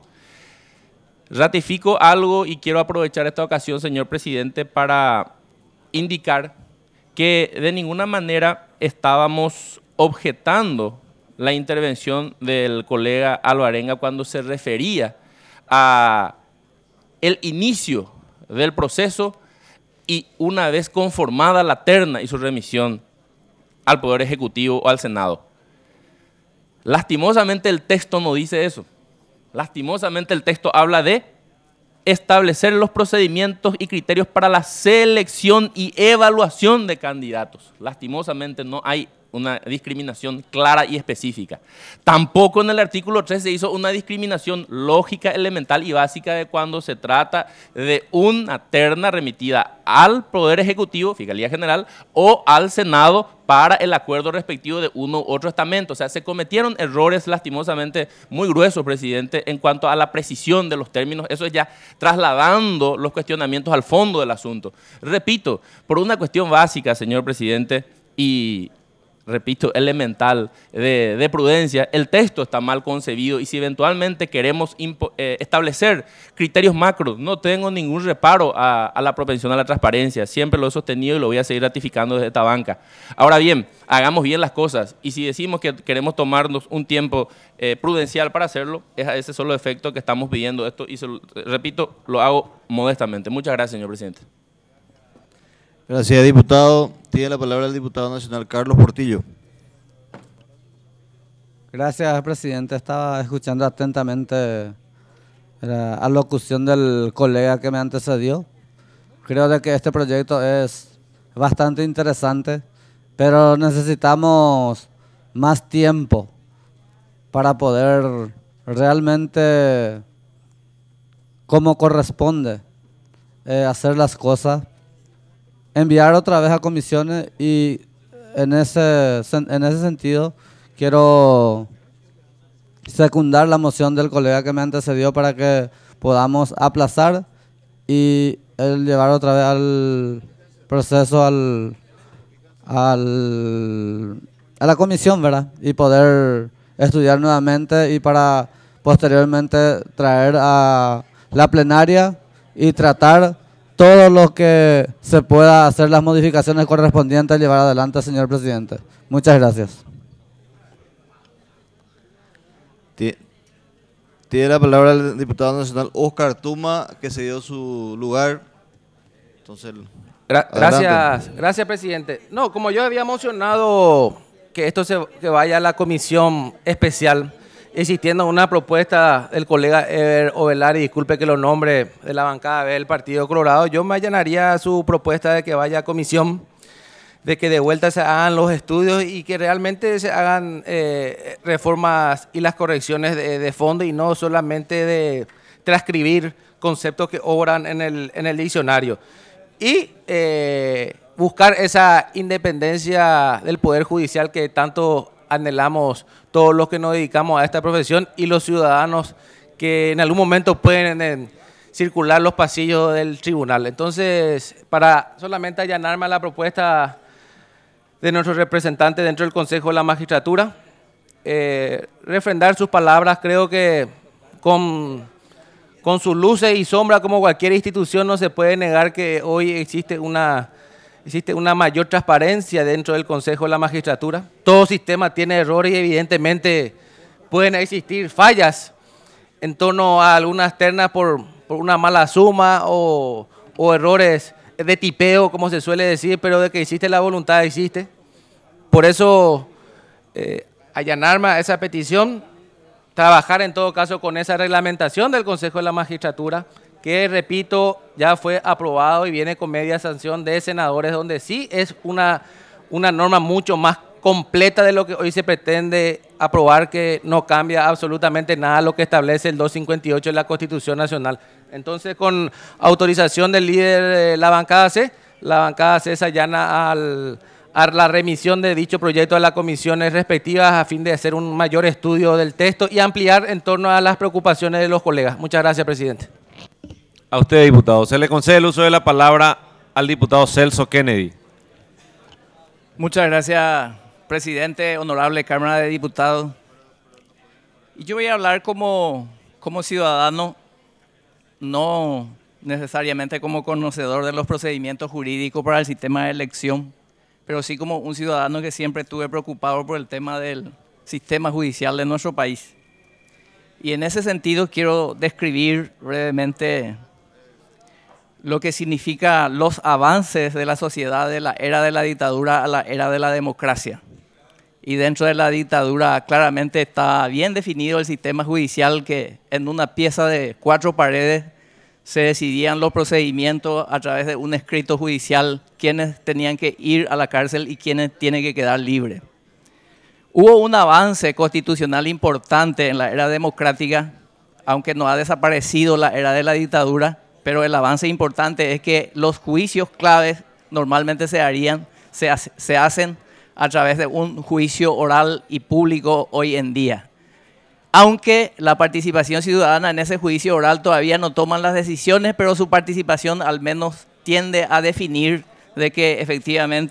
Ratifico algo y quiero aprovechar esta ocasión, señor presidente, para indicar que de ninguna manera estábamos objetando la intervención del colega Alvarenga cuando se refería a el inicio del proceso y una vez conformada la terna y su remisión al Poder Ejecutivo o al Senado. Lastimosamente el texto no dice eso. Lastimosamente el texto habla de establecer los procedimientos y criterios para la selección y evaluación de candidatos. Lastimosamente no hay una discriminación clara y específica. Tampoco en el artículo 3 se hizo una discriminación lógica, elemental y básica de cuando se trata de una terna remitida al Poder Ejecutivo, Fiscalía General, o al Senado para el acuerdo respectivo de uno u otro estamento. O sea, se cometieron errores lastimosamente muy gruesos, presidente, en cuanto a la precisión de los términos. Eso es ya trasladando los cuestionamientos al fondo del asunto. Repito, por una cuestión básica, señor presidente, y repito, elemental de prudencia, el texto está mal concebido y si eventualmente queremos establecer criterios macros, no tengo ningún reparo a la propensión a la transparencia. Siempre lo he sostenido y lo voy a seguir ratificando desde esta banca. Ahora bien, hagamos bien las cosas y si decimos que queremos tomarnos un tiempo prudencial para hacerlo, es a ese solo efecto que estamos pidiendo esto y repito, lo hago modestamente. Muchas gracias, señor presidente. Gracias, diputado. Tiene la palabra el diputado nacional Carlos Portillo. Gracias, presidente. Estaba escuchando atentamente la alocución del colega que me antecedió. Creo de que este proyecto es bastante interesante, pero necesitamos más tiempo para poder realmente, como corresponde, hacer las cosas. Enviar otra vez a comisiones y en ese sentido quiero secundar la moción del colega que me antecedió para que podamos aplazar y llevar otra vez al proceso a la comisión, ¿verdad? Y poder estudiar nuevamente y para posteriormente traer a la plenaria y tratar todo lo que se pueda hacer, las modificaciones correspondientes a llevar adelante, señor presidente. Muchas gracias. Tiene la palabra el diputado nacional Oscar Tuma, que se dio su lugar. Entonces, Gracias, presidente. No, como yo había mencionado que esto que vaya a la comisión especial, existiendo una propuesta del colega Eber Ovelar, y disculpe que lo nombre, de la bancada del Partido Colorado, yo me allanaría a su propuesta de que vaya a comisión, de que de vuelta se hagan los estudios y que realmente se hagan reformas y las correcciones de fondo y no solamente de transcribir conceptos que obran en el diccionario. Y buscar esa independencia del Poder Judicial que tanto anhelamos todos los que nos dedicamos a esta profesión y los ciudadanos que en algún momento pueden circular los pasillos del tribunal. Entonces, para solamente allanarme a la propuesta de nuestro representante dentro del Consejo de la Magistratura, refrendar sus palabras, creo que con sus luces y sombras como cualquier institución no se puede negar que hoy existe una mayor transparencia dentro del Consejo de la Magistratura. Todo sistema tiene errores y evidentemente pueden existir fallas en torno a algunas ternas por una mala suma o errores de tipeo, como se suele decir, pero de que existe la voluntad, existe. Por eso, allanarme a esa petición, trabajar en todo caso con esa reglamentación del Consejo de la Magistratura, que repito, ya fue aprobado y viene con media sanción de senadores, donde sí es una norma mucho más completa de lo que hoy se pretende aprobar, que no cambia absolutamente nada lo que establece el 258 de la Constitución Nacional. Entonces, con autorización del líder de la bancada C se allana a la remisión de dicho proyecto a las comisiones respectivas a fin de hacer un mayor estudio del texto y ampliar en torno a las preocupaciones de los colegas. Muchas gracias, presidente. A usted, diputado. Se le concede el uso de la palabra al diputado Celso Kennedy. Muchas gracias, presidente, honorable Cámara de Diputados. Y yo voy a hablar como ciudadano, no necesariamente como conocedor de los procedimientos jurídicos para el sistema de elección, pero sí como un ciudadano que siempre estuve preocupado por el tema del sistema judicial de nuestro país. Y en ese sentido quiero describir brevemente lo que significa los avances de la sociedad de la era de la dictadura a la era de la democracia. Y dentro de la dictadura claramente está bien definido el sistema judicial, que en una pieza de 4 paredes se decidían los procedimientos a través de un escrito judicial, quiénes tenían que ir a la cárcel y quiénes tienen que quedar libres. Hubo un avance constitucional importante en la era democrática, aunque no ha desaparecido la era de la dictadura, pero el avance importante es que los juicios claves normalmente se hacen a través de un juicio oral y público hoy en día. Aunque la participación ciudadana en ese juicio oral todavía no toman las decisiones, pero su participación al menos tiende a definir de que efectivamente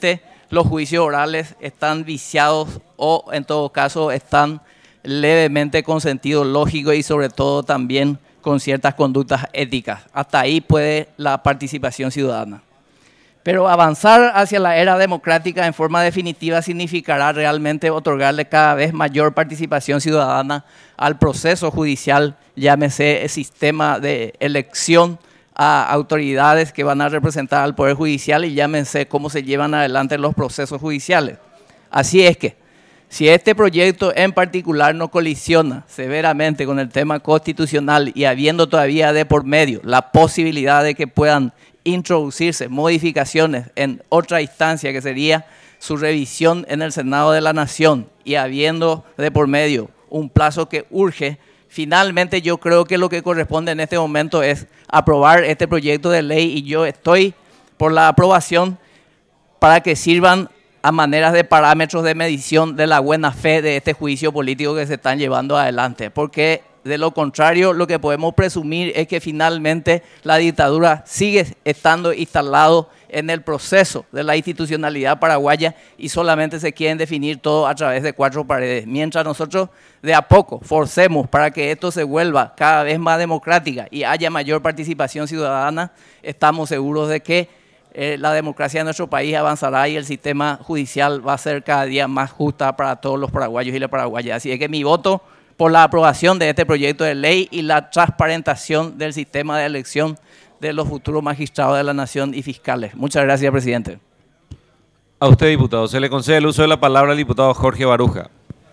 los juicios orales están viciados o en todo caso están levemente con sentido lógico y sobre todo también con ciertas conductas éticas. Hasta ahí puede la participación ciudadana. Pero avanzar hacia la era democrática en forma definitiva significará realmente otorgarle cada vez mayor participación ciudadana al proceso judicial, llámese el sistema de elección a autoridades que van a representar al Poder Judicial y llámense cómo se llevan adelante los procesos judiciales. Así es que, si este proyecto en particular no colisiona severamente con el tema constitucional y habiendo todavía de por medio la posibilidad de que puedan introducirse modificaciones en otra instancia que sería su revisión en el Senado de la Nación y habiendo de por medio un plazo que urge, finalmente yo creo que lo que corresponde en este momento es aprobar este proyecto de ley y yo estoy por la aprobación para que sirvan a maneras de parámetros de medición de la buena fe de este juicio político que se están llevando adelante, porque de lo contrario lo que podemos presumir es que finalmente la dictadura sigue estando instalado en el proceso de la institucionalidad paraguaya y solamente se quieren definir todo a través de 4 paredes, mientras nosotros de a poco forcemos para que esto se vuelva cada vez más democrática y haya mayor participación ciudadana, estamos seguros de que la democracia de nuestro país avanzará y el sistema judicial va a ser cada día más justa para todos los paraguayos y las paraguayas. Así es que mi voto por la aprobación de este proyecto de ley y la transparentación del sistema de elección de los futuros magistrados de la Nación y fiscales. Muchas gracias, presidente. A usted, diputado. Se le concede el uso de la palabra al diputado Jorge Baruja.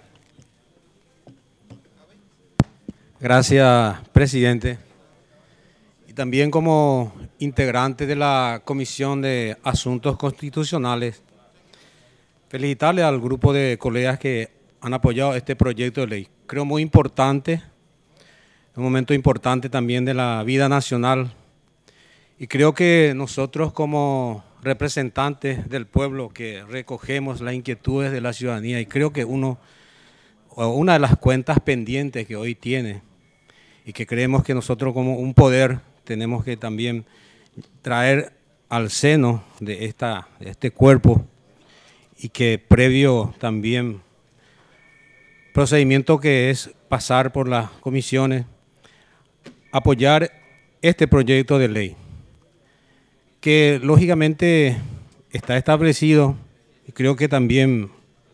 Gracias, presidente. Y también como integrante de la Comisión de Asuntos Constitucionales, felicitarle al grupo de colegas que han apoyado este proyecto de ley. Creo muy importante, un momento importante también de la vida nacional. Y creo que nosotros como representantes del pueblo que recogemos las inquietudes de la ciudadanía, y creo que una de las cuentas pendientes que hoy tiene y que creemos que nosotros como un poder tenemos que también traer al seno de este cuerpo y que previo también procedimiento que es pasar por las comisiones, apoyar este proyecto de ley, que lógicamente está establecido y creo que también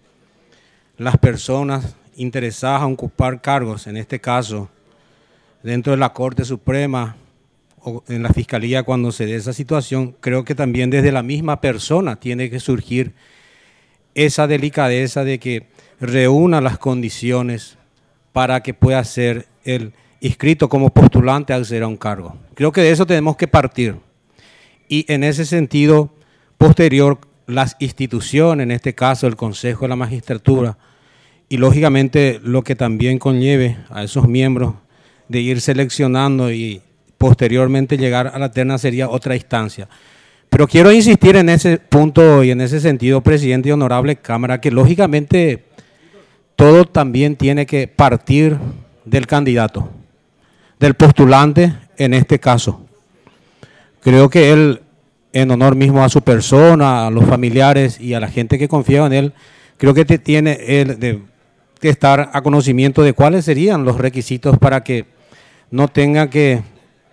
las personas interesadas en ocupar cargos, en este caso dentro de la Corte Suprema o en la Fiscalía cuando se dé esa situación, creo que también desde la misma persona tiene que surgir esa delicadeza de que reúna las condiciones para que pueda ser el inscrito como postulante a acceder a un cargo. Creo que de eso tenemos que partir. Y en ese sentido, posterior, las instituciones, en este caso el Consejo de la Magistratura, y lógicamente lo que también conlleve a esos miembros de ir seleccionando y posteriormente llegar a la terna sería otra instancia. Pero quiero insistir en ese punto y en ese sentido, presidente y honorable Cámara, que lógicamente todo también tiene que partir del candidato, del postulante en este caso. Creo que él, en honor mismo a su persona, a los familiares y a la gente que confía en él, creo que tiene él de estar a conocimiento de cuáles serían los requisitos para que no tenga que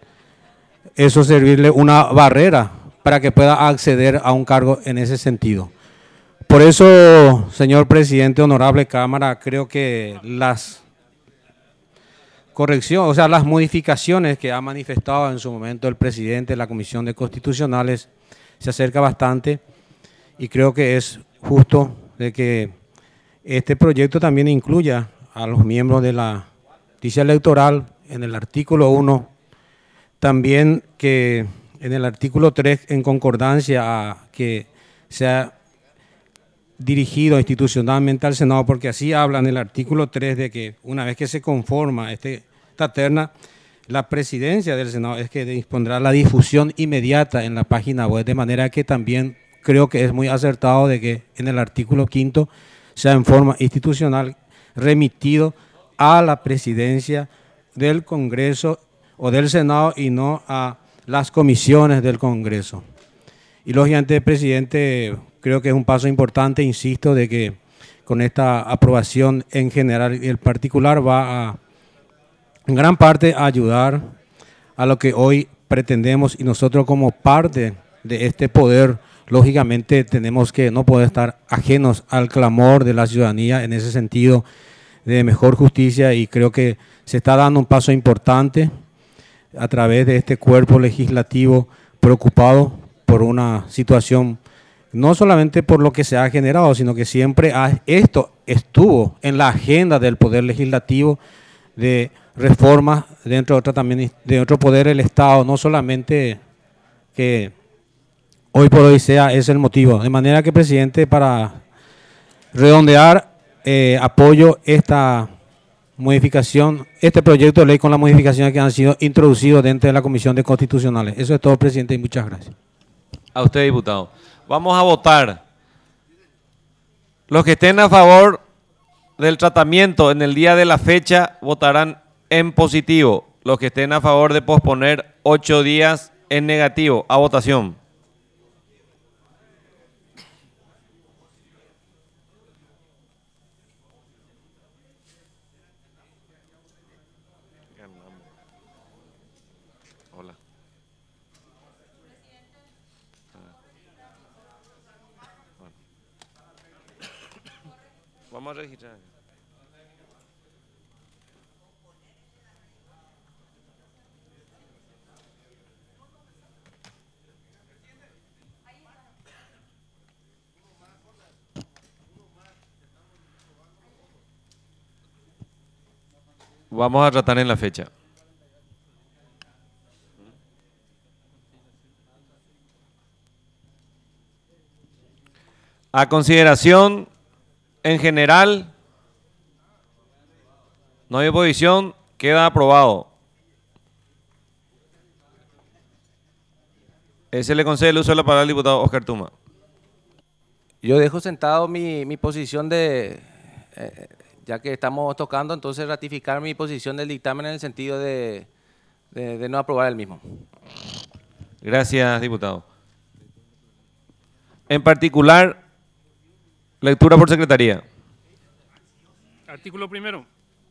eso servirle una barrera para que pueda acceder a un cargo en ese sentido. Por eso, señor presidente, honorable Cámara, creo que las correcciones, o sea, las modificaciones que ha manifestado en su momento el presidente de la Comisión de Constitucionales se acerca bastante y creo que es justo de que este proyecto también incluya a los miembros de la justicia electoral en el artículo 1, también que en el artículo 3, en concordancia a que sea dirigido institucionalmente al Senado, porque así habla en el artículo 3 de que una vez que se conforma esta terna, la presidencia del Senado es que dispondrá la difusión inmediata en la página web, de manera que también creo que es muy acertado de que en el artículo 5 sea en forma institucional remitido a la presidencia del Congreso o del Senado y no a las comisiones del Congreso. Y lógicamente, presidente, Creo que es un paso importante, insisto, de que con esta aprobación en general y en particular va a, en gran parte, a ayudar a lo que hoy pretendemos, y nosotros como parte de este poder, lógicamente tenemos que no poder estar ajenos al clamor de la ciudadanía en ese sentido de mejor justicia, y creo que se está dando un paso importante a través de este cuerpo legislativo preocupado por una situación, no solamente por lo que se ha generado, sino que siempre esto estuvo en la agenda del Poder Legislativo de reformas dentro de otro poder del Estado, no solamente que hoy por hoy sea ese el motivo. De manera que, presidente, para redondear, apoyo esta modificación, este proyecto de ley con las modificaciones que han sido introducidos dentro de la Comisión de Constitucionales. Eso es todo, presidente, y muchas gracias. A usted, diputado. Vamos a votar. Los que estén a favor del tratamiento en el día de la fecha votarán en positivo. Los que estén a favor de posponer 8 días en negativo. A votación. Hola. Bueno. Vamos a registrar. Vamos a tratar en la fecha. A consideración, en general, no hay oposición, queda aprobado. Se le concede el uso de la palabra al diputado Oscar Tuma. Yo dejo sentado mi posición de, ya que estamos tocando, entonces ratificar mi posición del dictamen en el sentido de no aprobar el mismo. Gracias, diputado. En particular, lectura por secretaría. Artículo primero.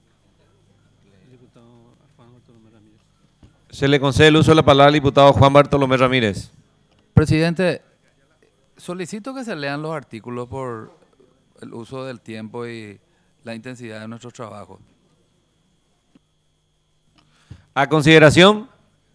Se le concede el uso de la palabra al diputado Juan Bartolomé Ramírez. Presidente, solicito que se lean los artículos por el uso del tiempo y la intensidad de nuestros trabajos. A consideración.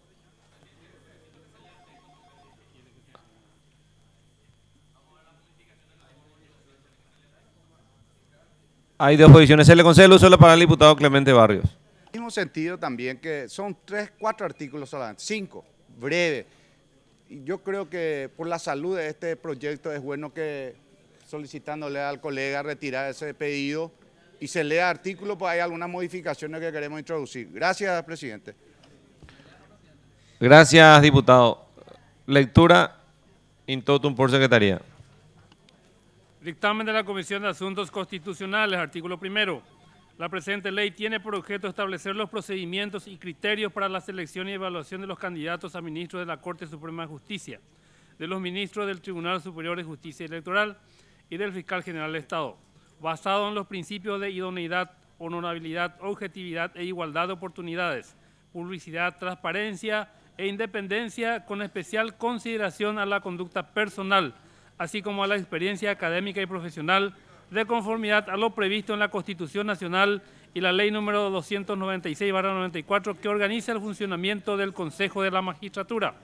Hay de oposiciones. Se le concede el uso de la palabra al diputado Clemente Barrios. En el mismo sentido también que son 4 artículos solamente, 5, breve. Y yo creo que por la salud de este proyecto es bueno que solicitándole al colega retirar ese pedido y se lea artículo, pues hay algunas modificaciones que queremos introducir. Gracias, presidente. Gracias, diputado. Lectura in totum por secretaría. Dictamen de la Comisión de Asuntos Constitucionales, artículo primero. La presente ley tiene por objeto establecer los procedimientos y criterios para la selección y evaluación de los candidatos a ministros de la Corte Suprema de Justicia, de los ministros del Tribunal Superior de Justicia Electoral y del Fiscal General del Estado, basado en los principios de idoneidad, honorabilidad, objetividad e igualdad de oportunidades, publicidad, transparencia e independencia, con especial consideración a la conducta personal, así como a la experiencia académica y profesional, de conformidad a lo previsto en la Constitución Nacional y la Ley número 296/94, que organiza el funcionamiento del Consejo de la Magistratura.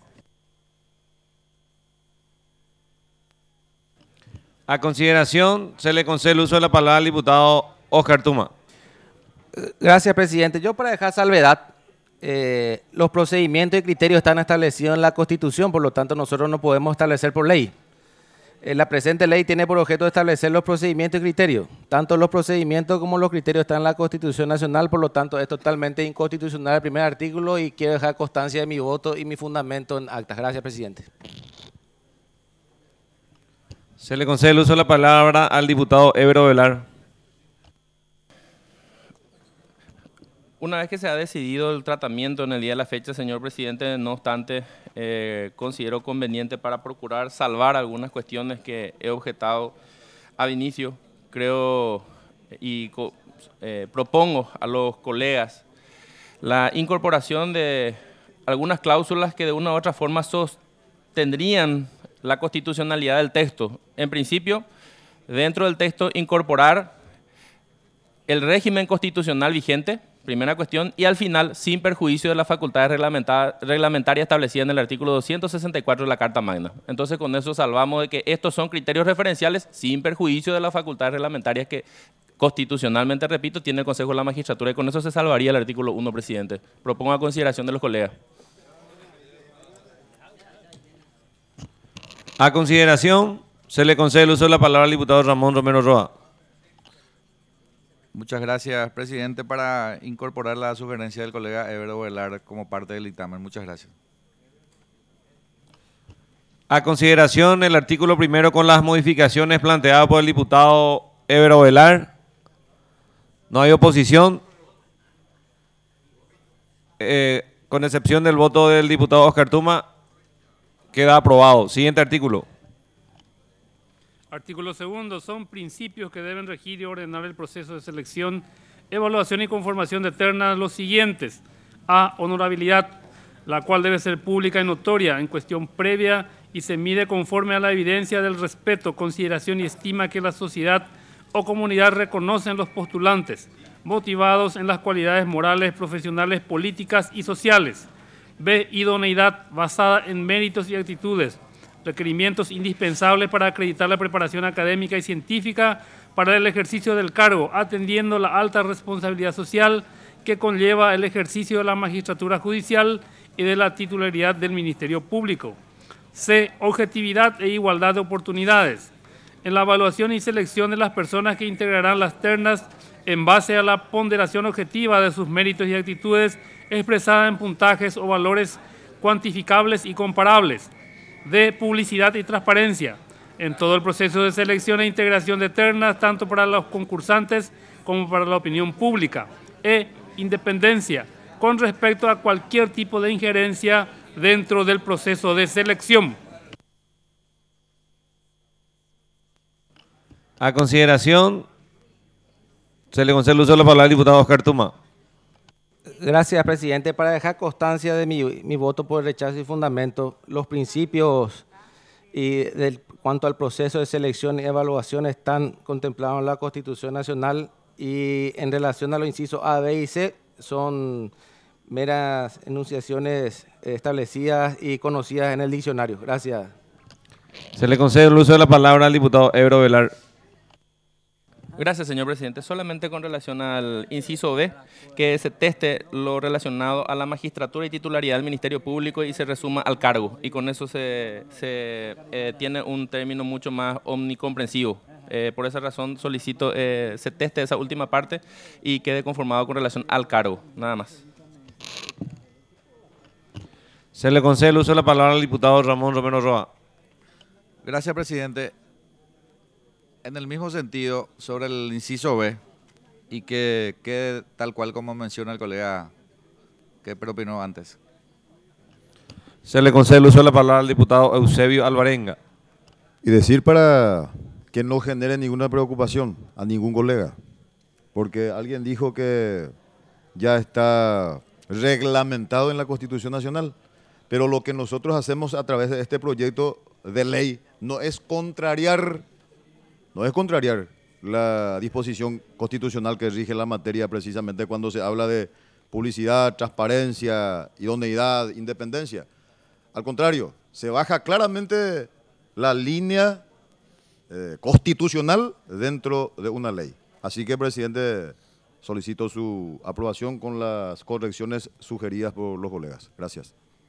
A consideración, se le concede el uso de la palabra al diputado Oscar Tuma. Gracias, presidente. Yo, para dejar salvedad, los procedimientos y criterios están establecidos en la Constitución, por lo tanto nosotros no podemos establecer por ley. La presente ley tiene por objeto establecer los procedimientos y criterios. Tanto los procedimientos como los criterios están en la Constitución Nacional, por lo tanto es totalmente inconstitucional el primer artículo y quiero dejar constancia de mi voto y mi fundamento en actas. Gracias, presidente. Se le concede el uso de la palabra al diputado Évero Velar. Una vez que se ha decidido el tratamiento en el día de la fecha, señor presidente, no obstante, considero conveniente para procurar salvar algunas cuestiones que he objetado ab inicio. Creo y propongo a los colegas la incorporación de algunas cláusulas que de una u otra forma sostendrían la constitucionalidad del texto. En principio, dentro del texto incorporar el régimen constitucional vigente, primera cuestión, y al final, sin perjuicio de las facultades reglamentarias establecidas en el artículo 264 de la Carta Magna. Entonces, con eso salvamos de que estos son criterios referenciales sin perjuicio de las facultades reglamentarias que constitucionalmente, repito, tiene el Consejo de la Magistratura, y con eso se salvaría el artículo 1, presidente. Propongo a consideración de los colegas. A consideración, se le concede el uso de la palabra al diputado Ramón Romero Roa. Muchas gracias, presidente, para incorporar la sugerencia del colega Évero Velar como parte del dictamen. Muchas gracias. A consideración, el artículo primero con las modificaciones planteadas por el diputado Évero Velar. No hay oposición. Con excepción del voto del diputado Oscar Tuma, queda aprobado. Siguiente artículo. Artículo segundo. Son principios que deben regir y ordenar el proceso de selección, evaluación y conformación de ternas los siguientes. A. Honorabilidad, la cual debe ser pública y notoria en cuestión previa y se mide conforme a la evidencia del respeto, consideración y estima que la sociedad o comunidad reconocen los postulantes, motivados en las cualidades morales, profesionales, políticas y sociales. B. Idoneidad, basada en méritos y actitudes, requerimientos indispensables para acreditar la preparación académica y científica para el ejercicio del cargo, atendiendo la alta responsabilidad social que conlleva el ejercicio de la magistratura judicial y de la titularidad del Ministerio Público. C. Objetividad e igualdad de oportunidades. En la evaluación y selección de las personas que integrarán las ternas en base a la ponderación objetiva de sus méritos y actitudes expresada en puntajes o valores cuantificables y comparables. De publicidad y transparencia en todo el proceso de selección e integración de ternas, tanto para los concursantes como para la opinión pública. E. Independencia, con respecto a cualquier tipo de injerencia dentro del proceso de selección. A consideración, se le concede el uso de la palabra al diputado Oscar Tuma. Gracias, presidente. Para dejar constancia de mi voto por el rechazo y fundamento, los principios y cuanto al proceso de selección y evaluación están contemplados en la Constitución Nacional y en relación a los incisos A, B y C son meras enunciaciones establecidas y conocidas en el diccionario. Gracias. Se le concede el uso de la palabra al diputado Évero Velar. Gracias, señor presidente. Solamente con relación al inciso B, que se teste lo relacionado a la magistratura y titularidad del Ministerio Público y se resuma al cargo. Y con eso se tiene un término mucho más omnicomprensivo. Por esa razón solicito se teste esa última parte y quede conformado con relación al cargo. Nada más. Se le concede el uso de la palabra al diputado Ramón Romero Roa. Gracias, presidente. En el mismo sentido, sobre el inciso B, y que quede tal cual como menciona el colega que propinó antes. Se le concede el uso de la palabra al diputado Eusebio Alvarenga. Y decir para que no genere ninguna preocupación a ningún colega, porque alguien dijo que ya está reglamentado en la Constitución Nacional, pero lo que nosotros hacemos a través de este proyecto de ley no es contrariar la disposición constitucional que rige la materia precisamente cuando se habla de publicidad, transparencia, idoneidad, independencia. Al contrario, se baja claramente la línea constitucional dentro de una ley. Así que, presidente, solicito su aprobación con las correcciones sugeridas por los colegas. Gracias.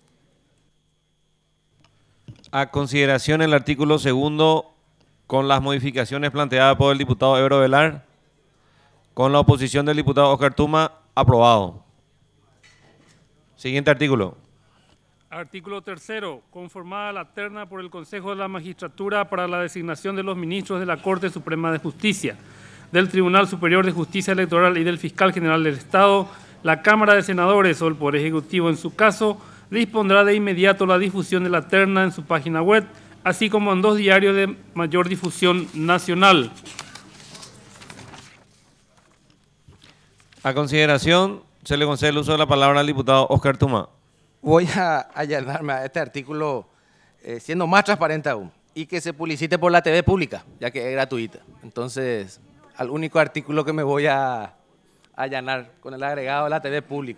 A consideración el artículo segundo con las modificaciones planteadas por el diputado Évero Velar, con la oposición del diputado Oscar Tuma, aprobado. Siguiente artículo. Artículo tercero. Conformada la terna por el Consejo de la Magistratura para la designación de los ministros de la Corte Suprema de Justicia, del Tribunal Superior de Justicia Electoral y del Fiscal General del Estado, la Cámara de Senadores o el Poder Ejecutivo, en su caso, dispondrá de inmediato la difusión de la terna en su página web, así como en 2 diarios de mayor difusión nacional. A consideración, se le concede el uso de la palabra al diputado Oscar Tuma. Voy a allanarme a este artículo siendo más transparente aún y que se publicite por la TV pública, ya que es gratuita. Entonces, al único artículo que me voy a allanar con el agregado de la TV pública.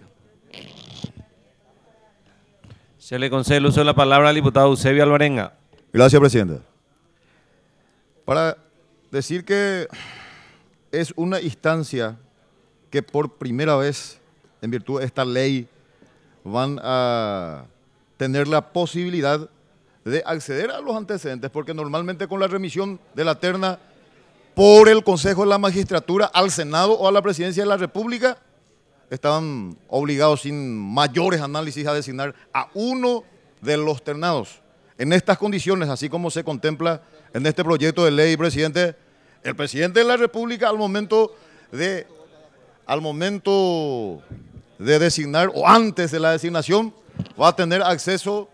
Se le concede el uso de la palabra al diputado Eusebio Alvarenga. Gracias, presidente. Para decir que es una instancia que por primera vez, en virtud de esta ley, van a tener la posibilidad de acceder a los antecedentes, porque normalmente con la remisión de la terna por el Consejo de la Magistratura al Senado o a la Presidencia de la República, estaban obligados sin mayores análisis a designar a uno de los ternados. En estas condiciones, así como se contempla en este proyecto de ley, presidente, el presidente de la República al momento de designar o antes de la designación va a tener acceso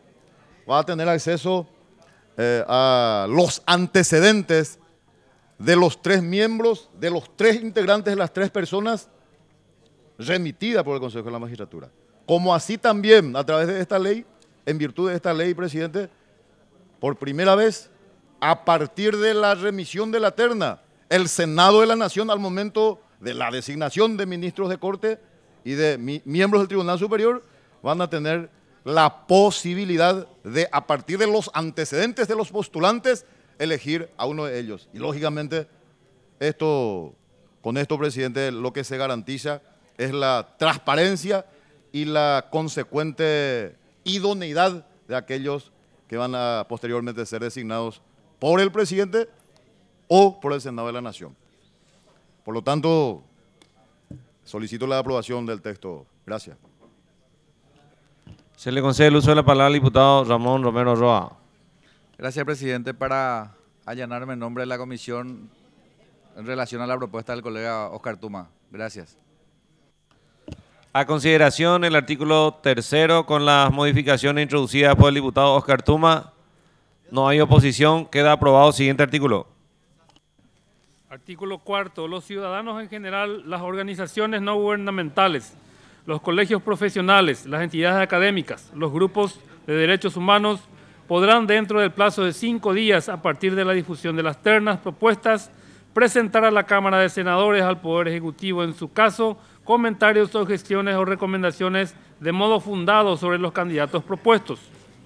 a los antecedentes de los 3 miembros, de los 3 integrantes de las 3 personas remitidas por el Consejo de la Magistratura. Como así también, a través de esta ley, en virtud de esta ley, presidente, por primera vez, a partir de la remisión de la terna, el Senado de la Nación al momento de la designación de ministros de Corte y de miembros del Tribunal Superior van a tener la posibilidad de, a partir de los antecedentes de los postulantes, elegir a uno de ellos. Y lógicamente, con esto, presidente, lo que se garantiza es la transparencia y la consecuente idoneidad de aquellos que van a posteriormente ser designados por el presidente o por el Senado de la Nación. Por lo tanto, solicito la aprobación del texto. Gracias. Se le concede el uso de la palabra al diputado Ramón Romero Roa. Gracias, presidente. Para allanarme en nombre de la comisión en relación a la propuesta del colega Oscar Tuma. Gracias. A consideración, el artículo 3 con las modificaciones introducidas por el diputado Oscar Tuma. No hay oposición. Queda aprobado. Siguiente artículo. Artículo 4. Los ciudadanos en general, las organizaciones no gubernamentales, los colegios profesionales, las entidades académicas, los grupos de derechos humanos podrán, dentro del plazo de 5 días a partir de la difusión de las ternas propuestas, presentar a la Cámara de Senadores, al Poder Ejecutivo, en su caso, comentarios, sugestiones o recomendaciones de modo fundado sobre los candidatos propuestos.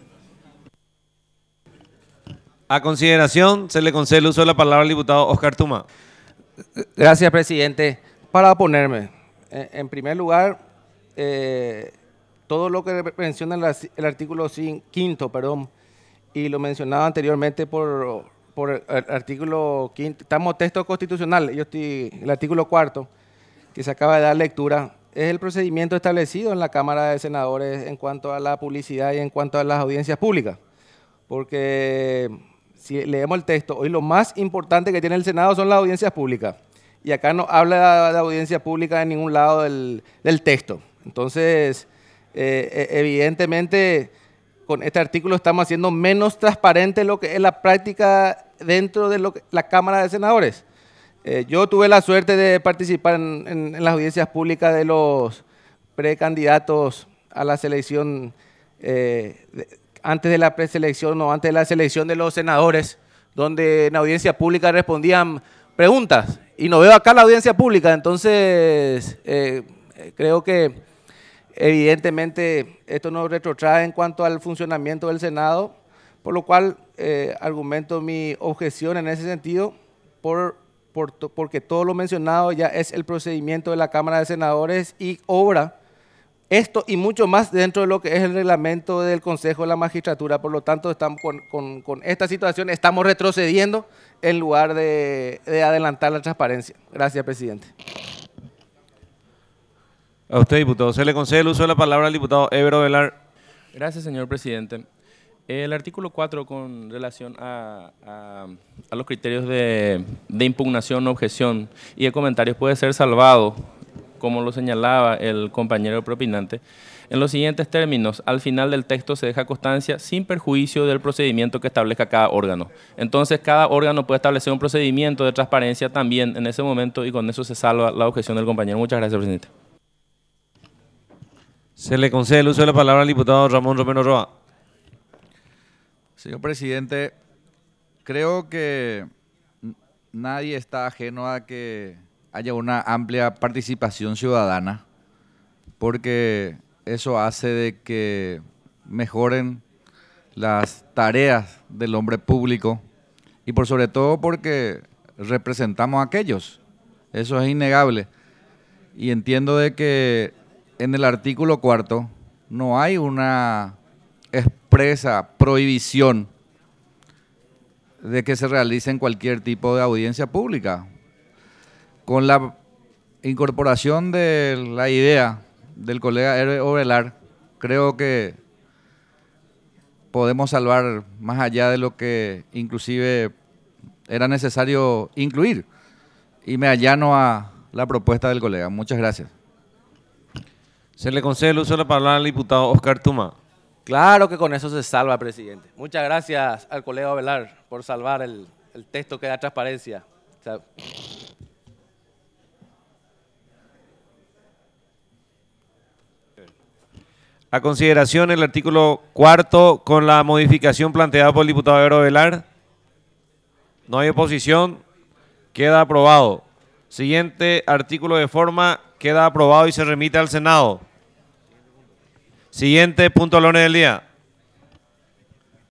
A consideración, se le concede el uso de la palabra al diputado Oscar Tuma. Gracias, presidente. Para oponerme, en primer lugar, todo lo que menciona el artículo 5, y lo mencionaba anteriormente por el artículo 5, estamos texto constitucional, el artículo 4, que se acaba de dar lectura, es el procedimiento establecido en la Cámara de Senadores en cuanto a la publicidad y en cuanto a las audiencias públicas. Porque si leemos el texto, hoy lo más importante que tiene el Senado son las audiencias públicas. Y acá no habla de audiencia pública en ningún lado del texto. Entonces, evidentemente, con este artículo estamos haciendo menos transparente lo que es la práctica dentro de la Cámara de Senadores. Yo tuve la suerte de participar en las audiencias públicas de los precandidatos a la selección, antes de la preselección o antes de la selección de los senadores, donde en la audiencia pública respondían preguntas. Y no veo acá la audiencia pública, entonces creo que evidentemente esto nos retrotrae en cuanto al funcionamiento del Senado, por lo cual argumento mi objeción en ese sentido, porque todo lo mencionado ya es el procedimiento de la Cámara de Senadores y obra esto y mucho más dentro de lo que es el reglamento del Consejo de la Magistratura. Por lo tanto, estamos con esta situación estamos retrocediendo en lugar de adelantar la transparencia. Gracias, presidente. A usted, diputado. Se le concede el uso de la palabra al diputado Évero Velar. Gracias, señor presidente. El artículo 4 con relación a los criterios de impugnación, objeción y de comentarios puede ser salvado como lo señalaba el compañero propinante, en los siguientes términos: al final del texto se deja constancia sin perjuicio del procedimiento que establezca cada órgano. Entonces, cada órgano puede establecer un procedimiento de transparencia también en ese momento, y con eso se salva la objeción del compañero. Muchas gracias, presidente. Se le concede el uso de la palabra al diputado Ramón Romero Roa. Señor presidente, creo que nadie está ajeno a que haya una amplia participación ciudadana, porque eso hace de que mejoren las tareas del hombre público y por sobre todo porque representamos a aquellos. Eso es innegable. Y entiendo de que en el artículo 4 no hay una expresa prohibición de que se realicen cualquier tipo de audiencia pública. Con la incorporación de la idea del colega Hervé Ovelar, creo que podemos salvar más allá de lo que inclusive era necesario incluir. Y me allano a la propuesta del colega. Muchas gracias. Se le concede el uso de la palabra al diputado Oscar Tuma. Claro que con eso se salva, presidente. Muchas gracias al colega Ovelar por salvar el texto que da transparencia. O sea, A consideración el artículo 4 con la modificación planteada por el diputado Hervé Ovelar. No hay oposición. Queda aprobado. Siguiente artículo de forma queda aprobado y se remite al Senado. Siguiente punto al orden del día.